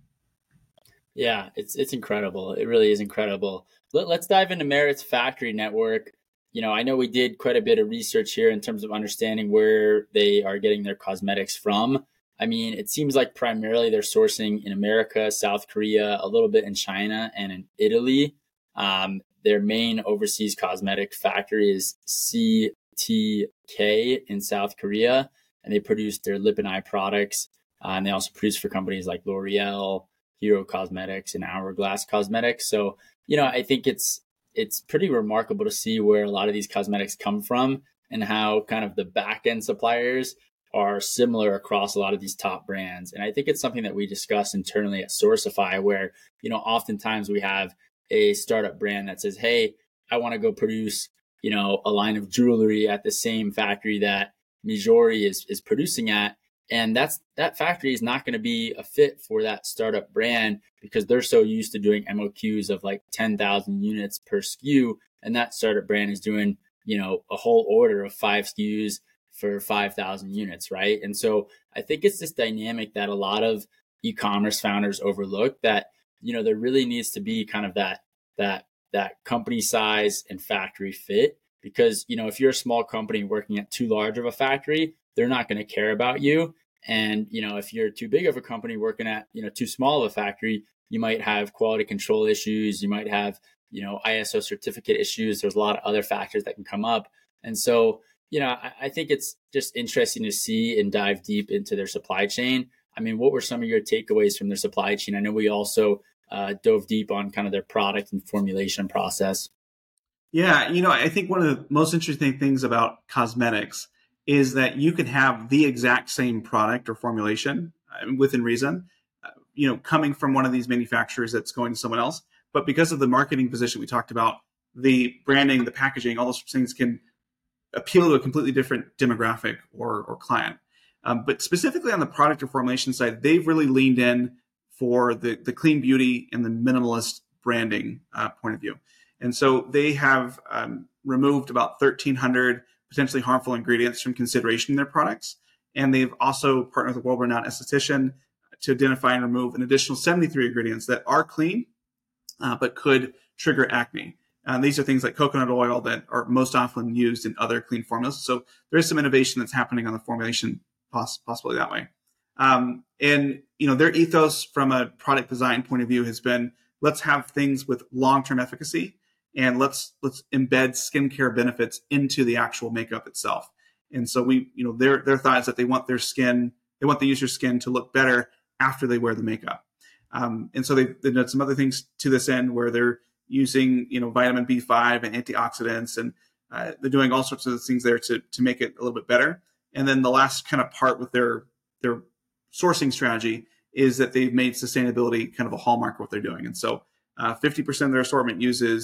Yeah, it's it's incredible. It really is incredible. Let, let's dive into Merit's factory network. You know, I know we did quite a bit of research here in terms of understanding where they are getting their cosmetics from. I mean, it seems like primarily they're sourcing in America, South Korea, a little bit in China and in Italy. Um, their main overseas cosmetic factory is C T K in South Korea, and they produce their lip and eye products. Uh, and they also produce for companies like L'Oreal, Hero Cosmetics, and Hourglass Cosmetics. So, you know, I think it's it's pretty remarkable to see where a lot of these cosmetics come from and how kind of the back end suppliers are similar across a lot of these top brands. And I think it's something that we discuss internally at Sourcify, where, you know, oftentimes we have a startup brand that says, hey, I want to go produce, you know, a line of jewelry at the same factory that Mejuri is, is producing at. And that's that factory is not going to be a fit for that startup brand because they're so used to doing M O Qs of like ten thousand units per S K U. And that startup brand is doing, you know, a whole order of five S K Us for five thousand units, right? And so I think it's this dynamic that a lot of e-commerce founders overlook, that, you know, there really needs to be kind of that, that, that company size and factory fit. Because, you know, if you're a small company working at too large of a factory, they're not going to care about you. And, you know, if you're too big of a company working at, you know, too small of a factory, you might have quality control issues. You might have, you know, I S O certificate issues. There's a lot of other factors that can come up. And so, you know, I, I think it's just interesting to see and dive deep into their supply chain. I mean, what were some of your takeaways from their supply chain? I know we also uh, dove deep on kind of their product and formulation process. Yeah, you know, I think one of the most interesting things about cosmetics is that you can have the exact same product or formulation uh, within reason, uh, you know, coming from one of these manufacturers that's going to someone else. But because of the marketing position we talked about, the branding, the packaging, all those things can appeal to a completely different demographic or, or client. Um, but specifically on the product or formulation side, they've really leaned in for the, the clean beauty and the minimalist branding uh, point of view. And so they have um, removed about thirteen hundred potentially harmful ingredients from consideration in their products. And they've also partnered with a world-renowned esthetician to identify and remove an additional seventy-three ingredients that are clean, uh, but could trigger acne. And these are things like coconut oil that are most often used in other clean formulas. So there is some innovation that's happening on the formulation, poss- possibly that way. Um, and, you know, their ethos from a product design point of view has been, let's have things with long-term efficacy. And let's let's embed skincare benefits into the actual makeup itself. And so we, you know, their their thought is that they want their skin, they want the user's skin to look better after they wear the makeup. Um, and so they, they've done some other things to this end where they're using, you know, vitamin B five and antioxidants, and uh, they're doing all sorts of things there to to make it a little bit better. And then the last kind of part with their their sourcing strategy is that they've made sustainability kind of a hallmark of what they're doing. And so uh, fifty percent of their assortment uses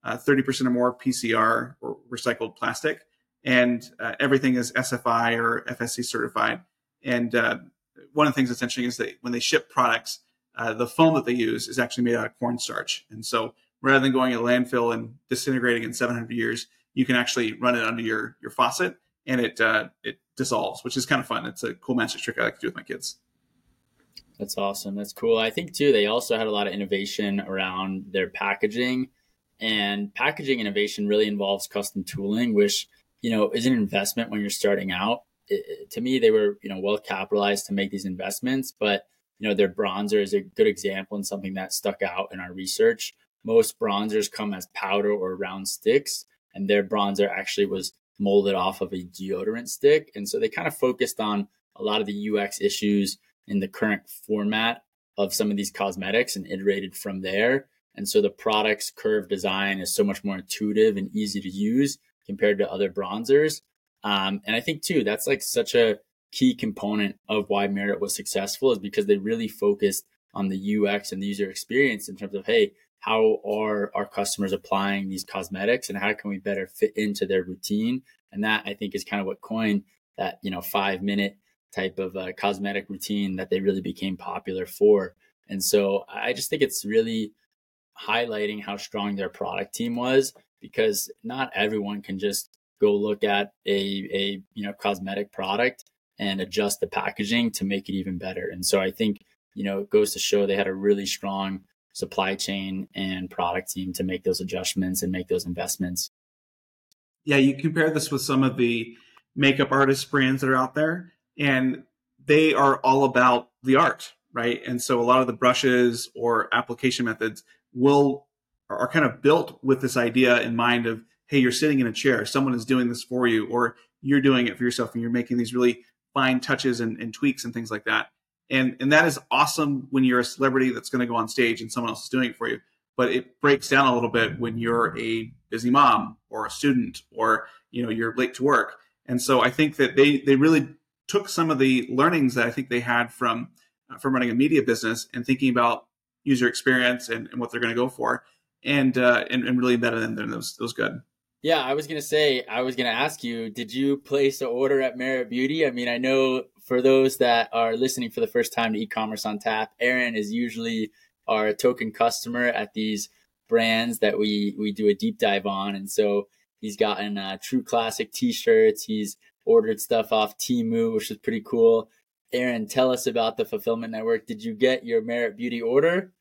uh, thirty percent or more P C R or recycled plastic. And uh, everything is S F I or F S C certified. And uh, one of the things that's interesting is that when they ship products, uh, the foam that they use is actually made out of cornstarch. And so rather than going to landfill and disintegrating in seven hundred years, you can actually run it under your, your faucet and it uh, it dissolves, which is kind of fun. It's a cool magic trick I like to do with my kids. That's awesome. That's cool. I think too, they also had a lot of innovation around their packaging, and packaging innovation really involves custom tooling, which, you know, is an investment when you're starting out. It, it, to me, they were, you know, well capitalized to make these investments, but, you know, their bronzer is a good example and something that stuck out in our research. Most bronzers come as powder or round sticks, and their bronzer actually was molded off of a deodorant stick. And so they kind of focused on a lot of the U X issues in the current format of some of these cosmetics and iterated from there. And so the product's curve design is so much more intuitive and easy to use compared to other bronzers. Um, and I think too, that's like such a key component of why Merit was successful, is because they really focused on the U X and the user experience in terms of, hey, how are our customers applying these cosmetics and how can we better fit into their routine? And that, I think, is kind of what coined that, you know, five minute type of uh, cosmetic routine that they really became popular for. And so I just think it's really highlighting how strong their product team was, because not everyone can just go look at a, a you know, cosmetic product and adjust the packaging to make it even better. And so I think, you know, it goes to show they had a really strong supply chain and product team to make those adjustments and make those investments. Yeah, you compare this with some of the makeup artist brands that are out there, and they are all about the art, right? And so a lot of the brushes or application methods will are kind of built with this idea in mind of, hey, you're sitting in a chair, someone is doing this for you, or you're doing it for yourself, and you're making these really fine touches and, and tweaks and things like that. And and that is awesome when you're a celebrity that's going to go on stage and someone else is doing it for you. But it breaks down a little bit when you're a busy mom or a student, or, you know, you're late to work. And so I think that they they really took some of the learnings that I think they had from uh, from running a media business and thinking about user experience and, and what they're going to go for, and, uh, and and really embedded in there. Those those good. Yeah, I was gonna say, I was gonna ask you, did you place an order at Merit Beauty? I mean, I know for those that are listening for the first time to E-commerce on Tap, Aaron is usually our token customer at these brands that we we do a deep dive on, and so he's gotten uh, True Classic T-shirts. He's ordered stuff off Temu, which is pretty cool. Aaron, tell us about the fulfillment network. Did you get your Merit Beauty order?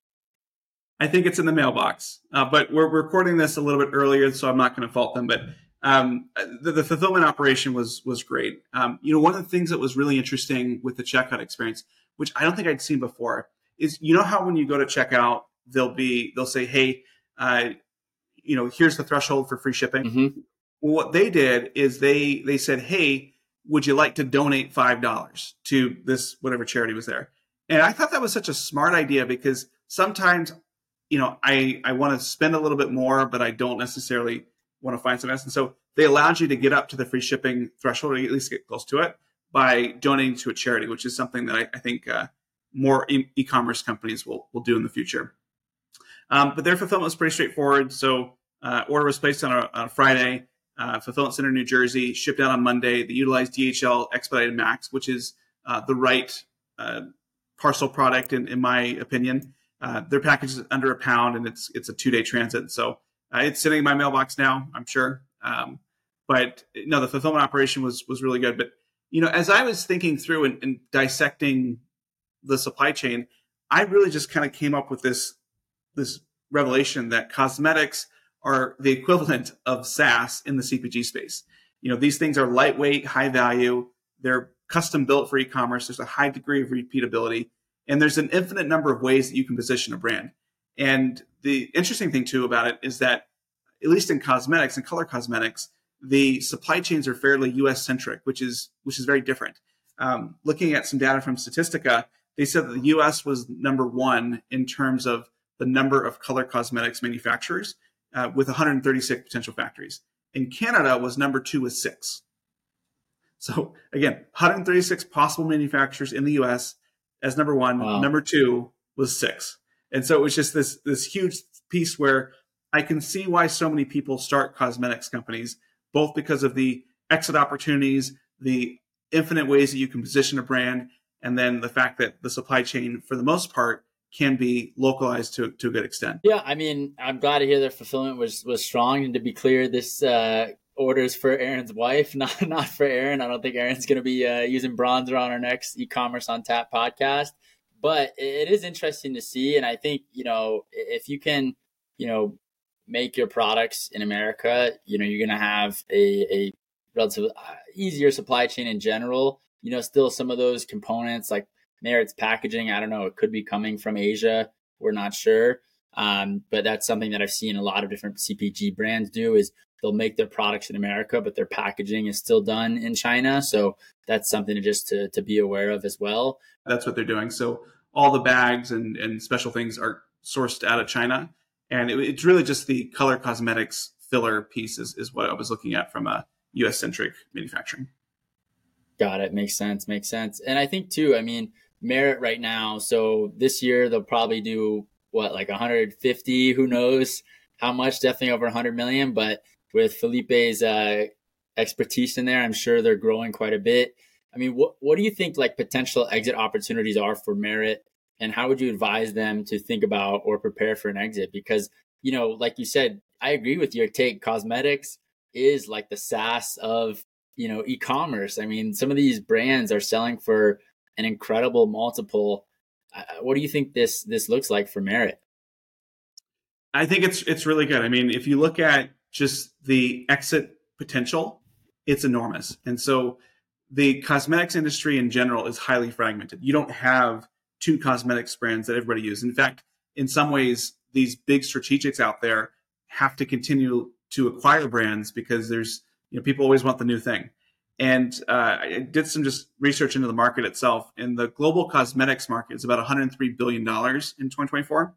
I think it's in the mailbox, uh, but we're recording this a little bit earlier, so I'm not going to fault them. But um, the, the fulfillment operation was was great. Um, you know, one of the things that was really interesting with the checkout experience, which I don't think I'd seen before, is, you know how when you go to checkout, they'll be they'll say, hey, uh, you know, here's the threshold for free shipping. Mm-hmm. Well, what they did is they they said, hey, would you like to donate five dollars to this whatever charity was there? And I thought that was such a smart idea, because sometimes, you know, I, I want to spend a little bit more, but I don't necessarily want to find something else. And so they allowed you to get up to the free shipping threshold, or at least get close to it, by donating to a charity, which is something that I, I think uh, more e- e-commerce companies will, will do in the future. Um, but their fulfillment was pretty straightforward. So uh, order was placed on a, on a Friday, uh, fulfillment center, New Jersey, shipped out on Monday. They utilized D H L Expedited Max, which is uh, the right uh, parcel product, in, in my opinion. Uh, their package is under a pound, and it's it's a two day transit. So uh, it's sitting in my mailbox now, I'm sure. Um, but no, the fulfillment operation was was really good. But, you know, as I was thinking through and, and dissecting the supply chain, I really just kind of came up with this this revelation that cosmetics are the equivalent of SaaS in the C P G space. You know, these things are lightweight, high value. They're custom built for e-commerce. There's a high degree of repeatability. And there's an infinite number of ways that you can position a brand. And the interesting thing, too, about it is that, at least in cosmetics and color cosmetics, the supply chains are fairly U S centric, which is which is very different. Um, looking at some data from Statistica, they said that the U S was number one in terms of the number of color cosmetics manufacturers, uh, with one hundred thirty-six potential factories. And Canada was number two with six. So again, one hundred thirty-six possible manufacturers in the U S as number one. Wow. Number two was six. And so it was just this, this huge piece where I can see why so many people start cosmetics companies, both because of the exit opportunities, the infinite ways that you can position a brand, and then the fact that the supply chain, for the most part, can be localized to, to a good extent. Yeah, I mean, I'm glad to hear that fulfillment was was strong. And to be clear, this uh, orders for Aaron's wife, not not for Aaron. I don't think Aaron's going to be uh, using bronzer on our next e-commerce on tap podcast. But it is interesting to see, and I think, you know, if you can, you know, make your products in America, you know, you're going to have a, a relatively easier supply chain in general. You know, still some of those components like Merit's packaging, I don't know, it could be coming from Asia. We're not sure. Um, but that's something that I've seen a lot of different C P G brands do is they'll make their products in America, but their packaging is still done in China. So that's something to just to, to be aware of as well. That's what they're doing. So all the bags and, and special things are sourced out of China. And it, it's really just the color cosmetics filler piece is, is what I was looking at from a U S-centric manufacturing. Got it. Makes sense. Makes sense. And I think too, I mean, Merit right now, so this year they'll probably do what, like one hundred fifty, who knows how much, definitely over one hundred million. But with Felipe's uh, expertise in there, I'm sure they're growing quite a bit. I mean, what what do you think like potential exit opportunities are for Merit, and how would you advise them to think about or prepare for an exit? Because, you know, like you said, I agree with your take. Cosmetics is like the SaaS of, you know, e-commerce. I mean, some of these brands are selling for an incredible multiple. Uh, what do you think this this looks like for Merit? I think it's it's really good. I mean, if you look at just the exit potential, it's enormous. And so the cosmetics industry in general is highly fragmented. You don't have two cosmetics brands that everybody uses. In fact, in some ways, these big strategics out there have to continue to acquire brands because there's, you know, people always want the new thing. And uh, I did some just research into the market itself. And the global cosmetics market is about one hundred three billion dollars in twenty twenty-four.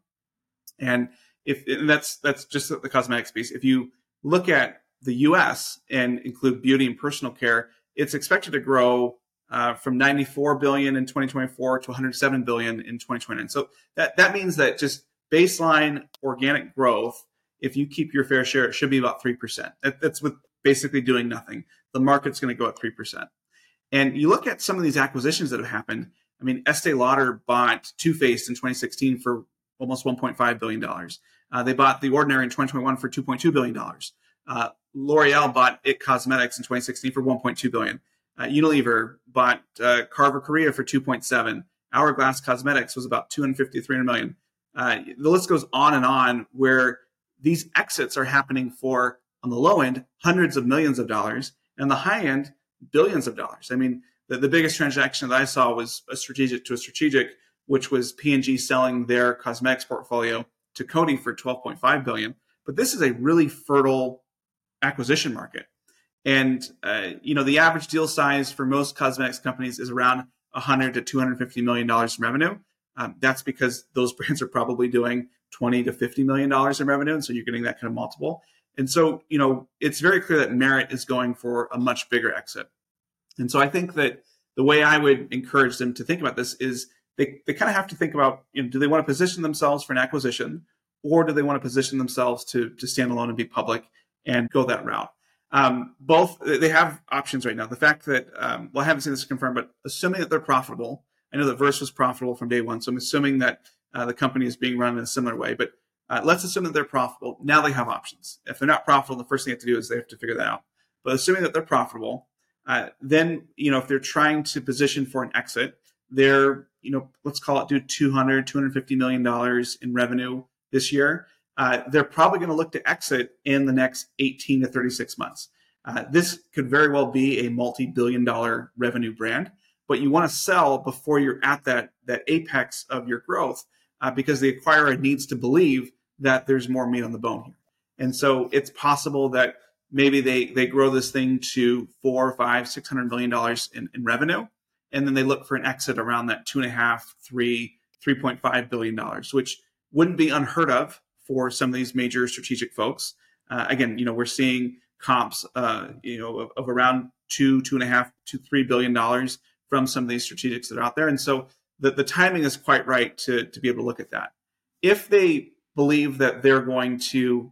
And if and that's that's just the cosmetics piece. If you look at the U S and include beauty and personal care, it's expected to grow uh, from ninety-four billion dollars in twenty twenty-four to one hundred seven billion dollars in twenty twenty-nine. So that, that means that just baseline organic growth, if you keep your fair share, it should be about three percent. That, that's with basically doing nothing. The market's going to go at three percent. And you look at some of these acquisitions that have happened. I mean, Estee Lauder bought Too Faced in twenty sixteen for almost one point five billion dollars. Uh, they bought The Ordinary in twenty twenty-one for two point two billion dollars. Uh, L'Oreal bought It Cosmetics in twenty sixteen for one point two billion dollars. Uh, Unilever bought uh, Carver Korea for two point seven. Hourglass Cosmetics was about two hundred fifty, three hundred million. Uh, the list goes on and on where these exits are happening for, on the low end, hundreds of millions of dollars, and the high end, billions of dollars. I mean, the, the biggest transaction that I saw was a strategic to a strategic, which was P and G selling their cosmetics portfolio to Coty for twelve point five billion dollars. But this is a really fertile acquisition market. And, uh, you know, the average deal size for most cosmetics companies is around one hundred to two hundred fifty million dollars in revenue. Um, that's because those brands are probably doing twenty to fifty million dollars in revenue. And so you're getting that kind of multiple. And so, you know, it's very clear that Merit is going for a much bigger exit. And so I think that the way I would encourage them to think about this is they, they kind of have to think about, you know, do they want to position themselves for an acquisition, or do they want to position themselves to, to stand alone and be public and go that route? Um, both, they have options right now. The fact that, um, well, I haven't seen this confirmed, but assuming that they're profitable, I know that Verse was profitable from day one. So I'm assuming that uh, the company is being run in a similar way. But uh, let's assume that they're profitable. Now they have options. If they're not profitable, the first thing they have to do is they have to figure that out. But assuming that they're profitable, uh, then, you know, if they're trying to position for an exit, they're, you know, let's call it do two hundred, two hundred fifty million dollars in revenue this year. Uh, they're probably going to look to exit in the next eighteen to thirty-six months. Uh, this could very well be a multi-billion dollar revenue brand, but you want to sell before you're at that, that apex of your growth, uh, because the acquirer needs to believe that there's more meat on the bone here. And so it's possible that maybe they, they grow this thing to four, five, six hundred million dollars in, in revenue, and then they look for an exit around that two and a half, three, three point five billion dollars, which wouldn't be unheard of for some of these major strategic folks. Uh, again, you know, we're seeing comps, uh, you know, of, of around two, two and a half to three billion dollars from some of these strategics that are out there. And so the, the timing is quite right to, to be able to look at that. If they believe that they're going to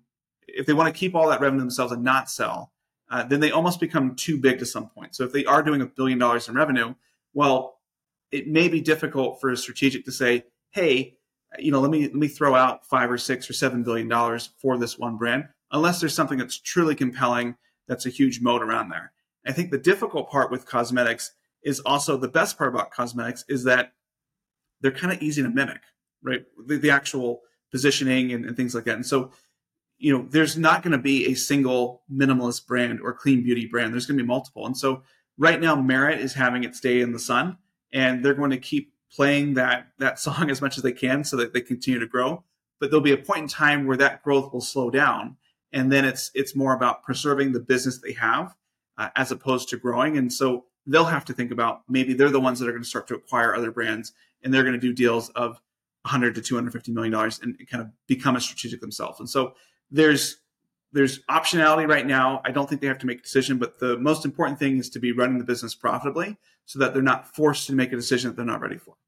if they want to keep all that revenue themselves and not sell, uh, then they almost become too big to some point. So if they are doing a billion dollars in revenue, well, it may be difficult for a strategic to say, hey, you know, let me let me throw out five or six or seven billion dollars for this one brand, unless there's something that's truly compelling, that's a huge moat around there. I think the difficult part with cosmetics is also the best part about cosmetics is that they're kind of easy to mimic, right? The, the actual positioning and, and things like that. And so, you know, there's not going to be a single minimalist brand or clean beauty brand. There's going to be multiple. And so right now, Merit is having its day in the sun, and they're going to keep playing that that song as much as they can so that they continue to grow. But there'll be a point in time where that growth will slow down. And then it's it's more about preserving the business they have uh, as opposed to growing. And so they'll have to think about maybe they're the ones that are going to start to acquire other brands, and they're going to do deals of one hundred to two hundred fifty million dollars and kind of become a strategic themselves. And so there's there's optionality right now. I don't think they have to make a decision, but the most important thing is to be running the business profitably so that they're not forced to make a decision that they're not ready for.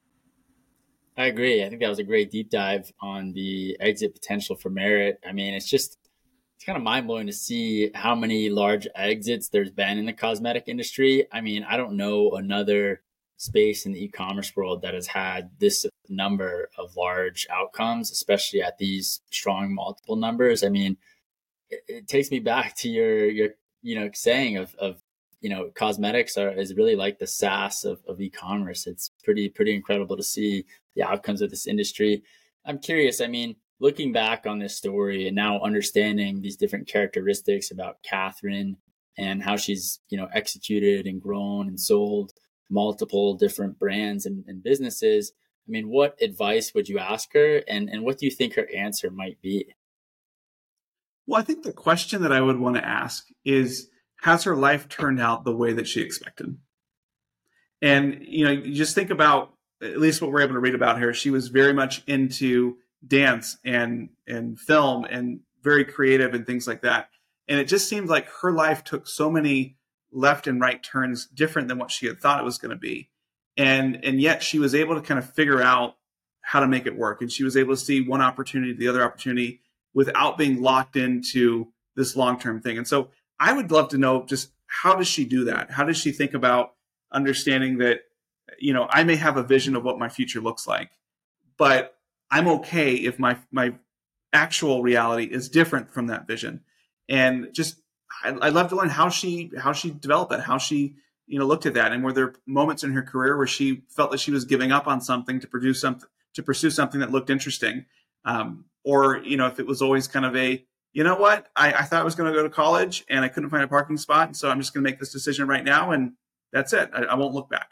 I agree. I think that was a great deep dive on the exit potential for Merit. I mean, it's just, it's kind of mind blowing to see how many large exits there's been in the cosmetic industry. I mean, I don't know another space in the e-commerce world that has had this number of large outcomes, especially at these strong multiple numbers. I mean, it, it takes me back to your, your, you know, saying of, of, you know, cosmetics are is really like the SaaS of, of e-commerce. It's pretty, pretty incredible to see the outcomes of this industry. I'm curious, I mean, looking back on this story and now understanding these different characteristics about Catherine and how she's, you know, executed and grown and sold multiple different brands and, and businesses. I mean, what advice would you ask her, and, and what do you think her answer might be? Well, I think the question that I would want to ask is, has her life turned out the way that she expected? And, you know, you just think about, at least what we're able to read about her, she was very much into dance and, and film and very creative and things like that. And it just seemed like her life took so many left and right turns different than what she had thought it was going to be. And, and yet she was able to kind of figure out how to make it work. And she was able to see one opportunity, the other opportunity, without being locked into this long-term thing. And so I would love to know, just how does she do that? How does she think about understanding that, you know, I may have a vision of what my future looks like, but I'm okay if my my actual reality is different from that vision. And just, I'd love to learn how she how she developed that, how she, you know, looked at that, and were there moments in her career where she felt that she was giving up on something to produce something to pursue something that looked interesting, um, or you know, if it was always kind of a, you know what, I, I thought I was going to go to college and I couldn't find a parking spot, and so I'm just going to make this decision right now, and that's it. I, I won't look back.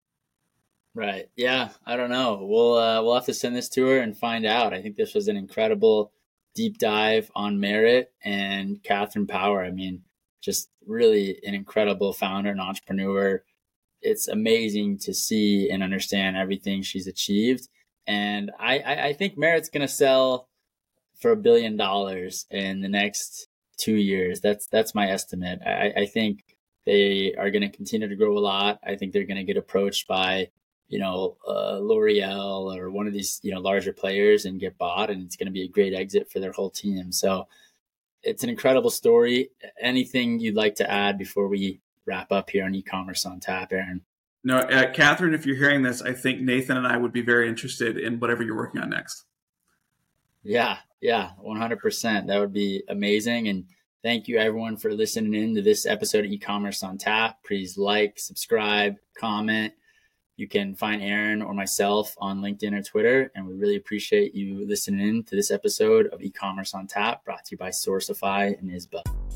Right. Yeah. I don't know. We'll uh, we'll have to send this to her and find out. I think this was an incredible deep dive on Merit and Catherine Power. I mean, just really an incredible founder and entrepreneur. It's amazing to see and understand everything she's achieved. And I, I, I think Merit's going to sell for a billion dollars in the next two years. That's that's my estimate. I, I think they are going to continue to grow a lot. I think they're going to get approached by, you know, uh, L'Oreal or one of these, you know, larger players and get bought, and it's going to be a great exit for their whole team. So it's an incredible story. Anything you'd like to add before we wrap up here on E-commerce on Tap, Aaron? No, uh, Catherine, if you're hearing this, I think Nathan and I would be very interested in whatever you're working on next. Yeah, yeah, one hundred percent. That would be amazing. And thank you everyone for listening in to this episode of E-commerce on Tap. Please like, subscribe, comment. You can find Aaron or myself on LinkedIn or Twitter, and we really appreciate you listening in to this episode of E-commerce on Tap, brought to you by Sourcify and Isba.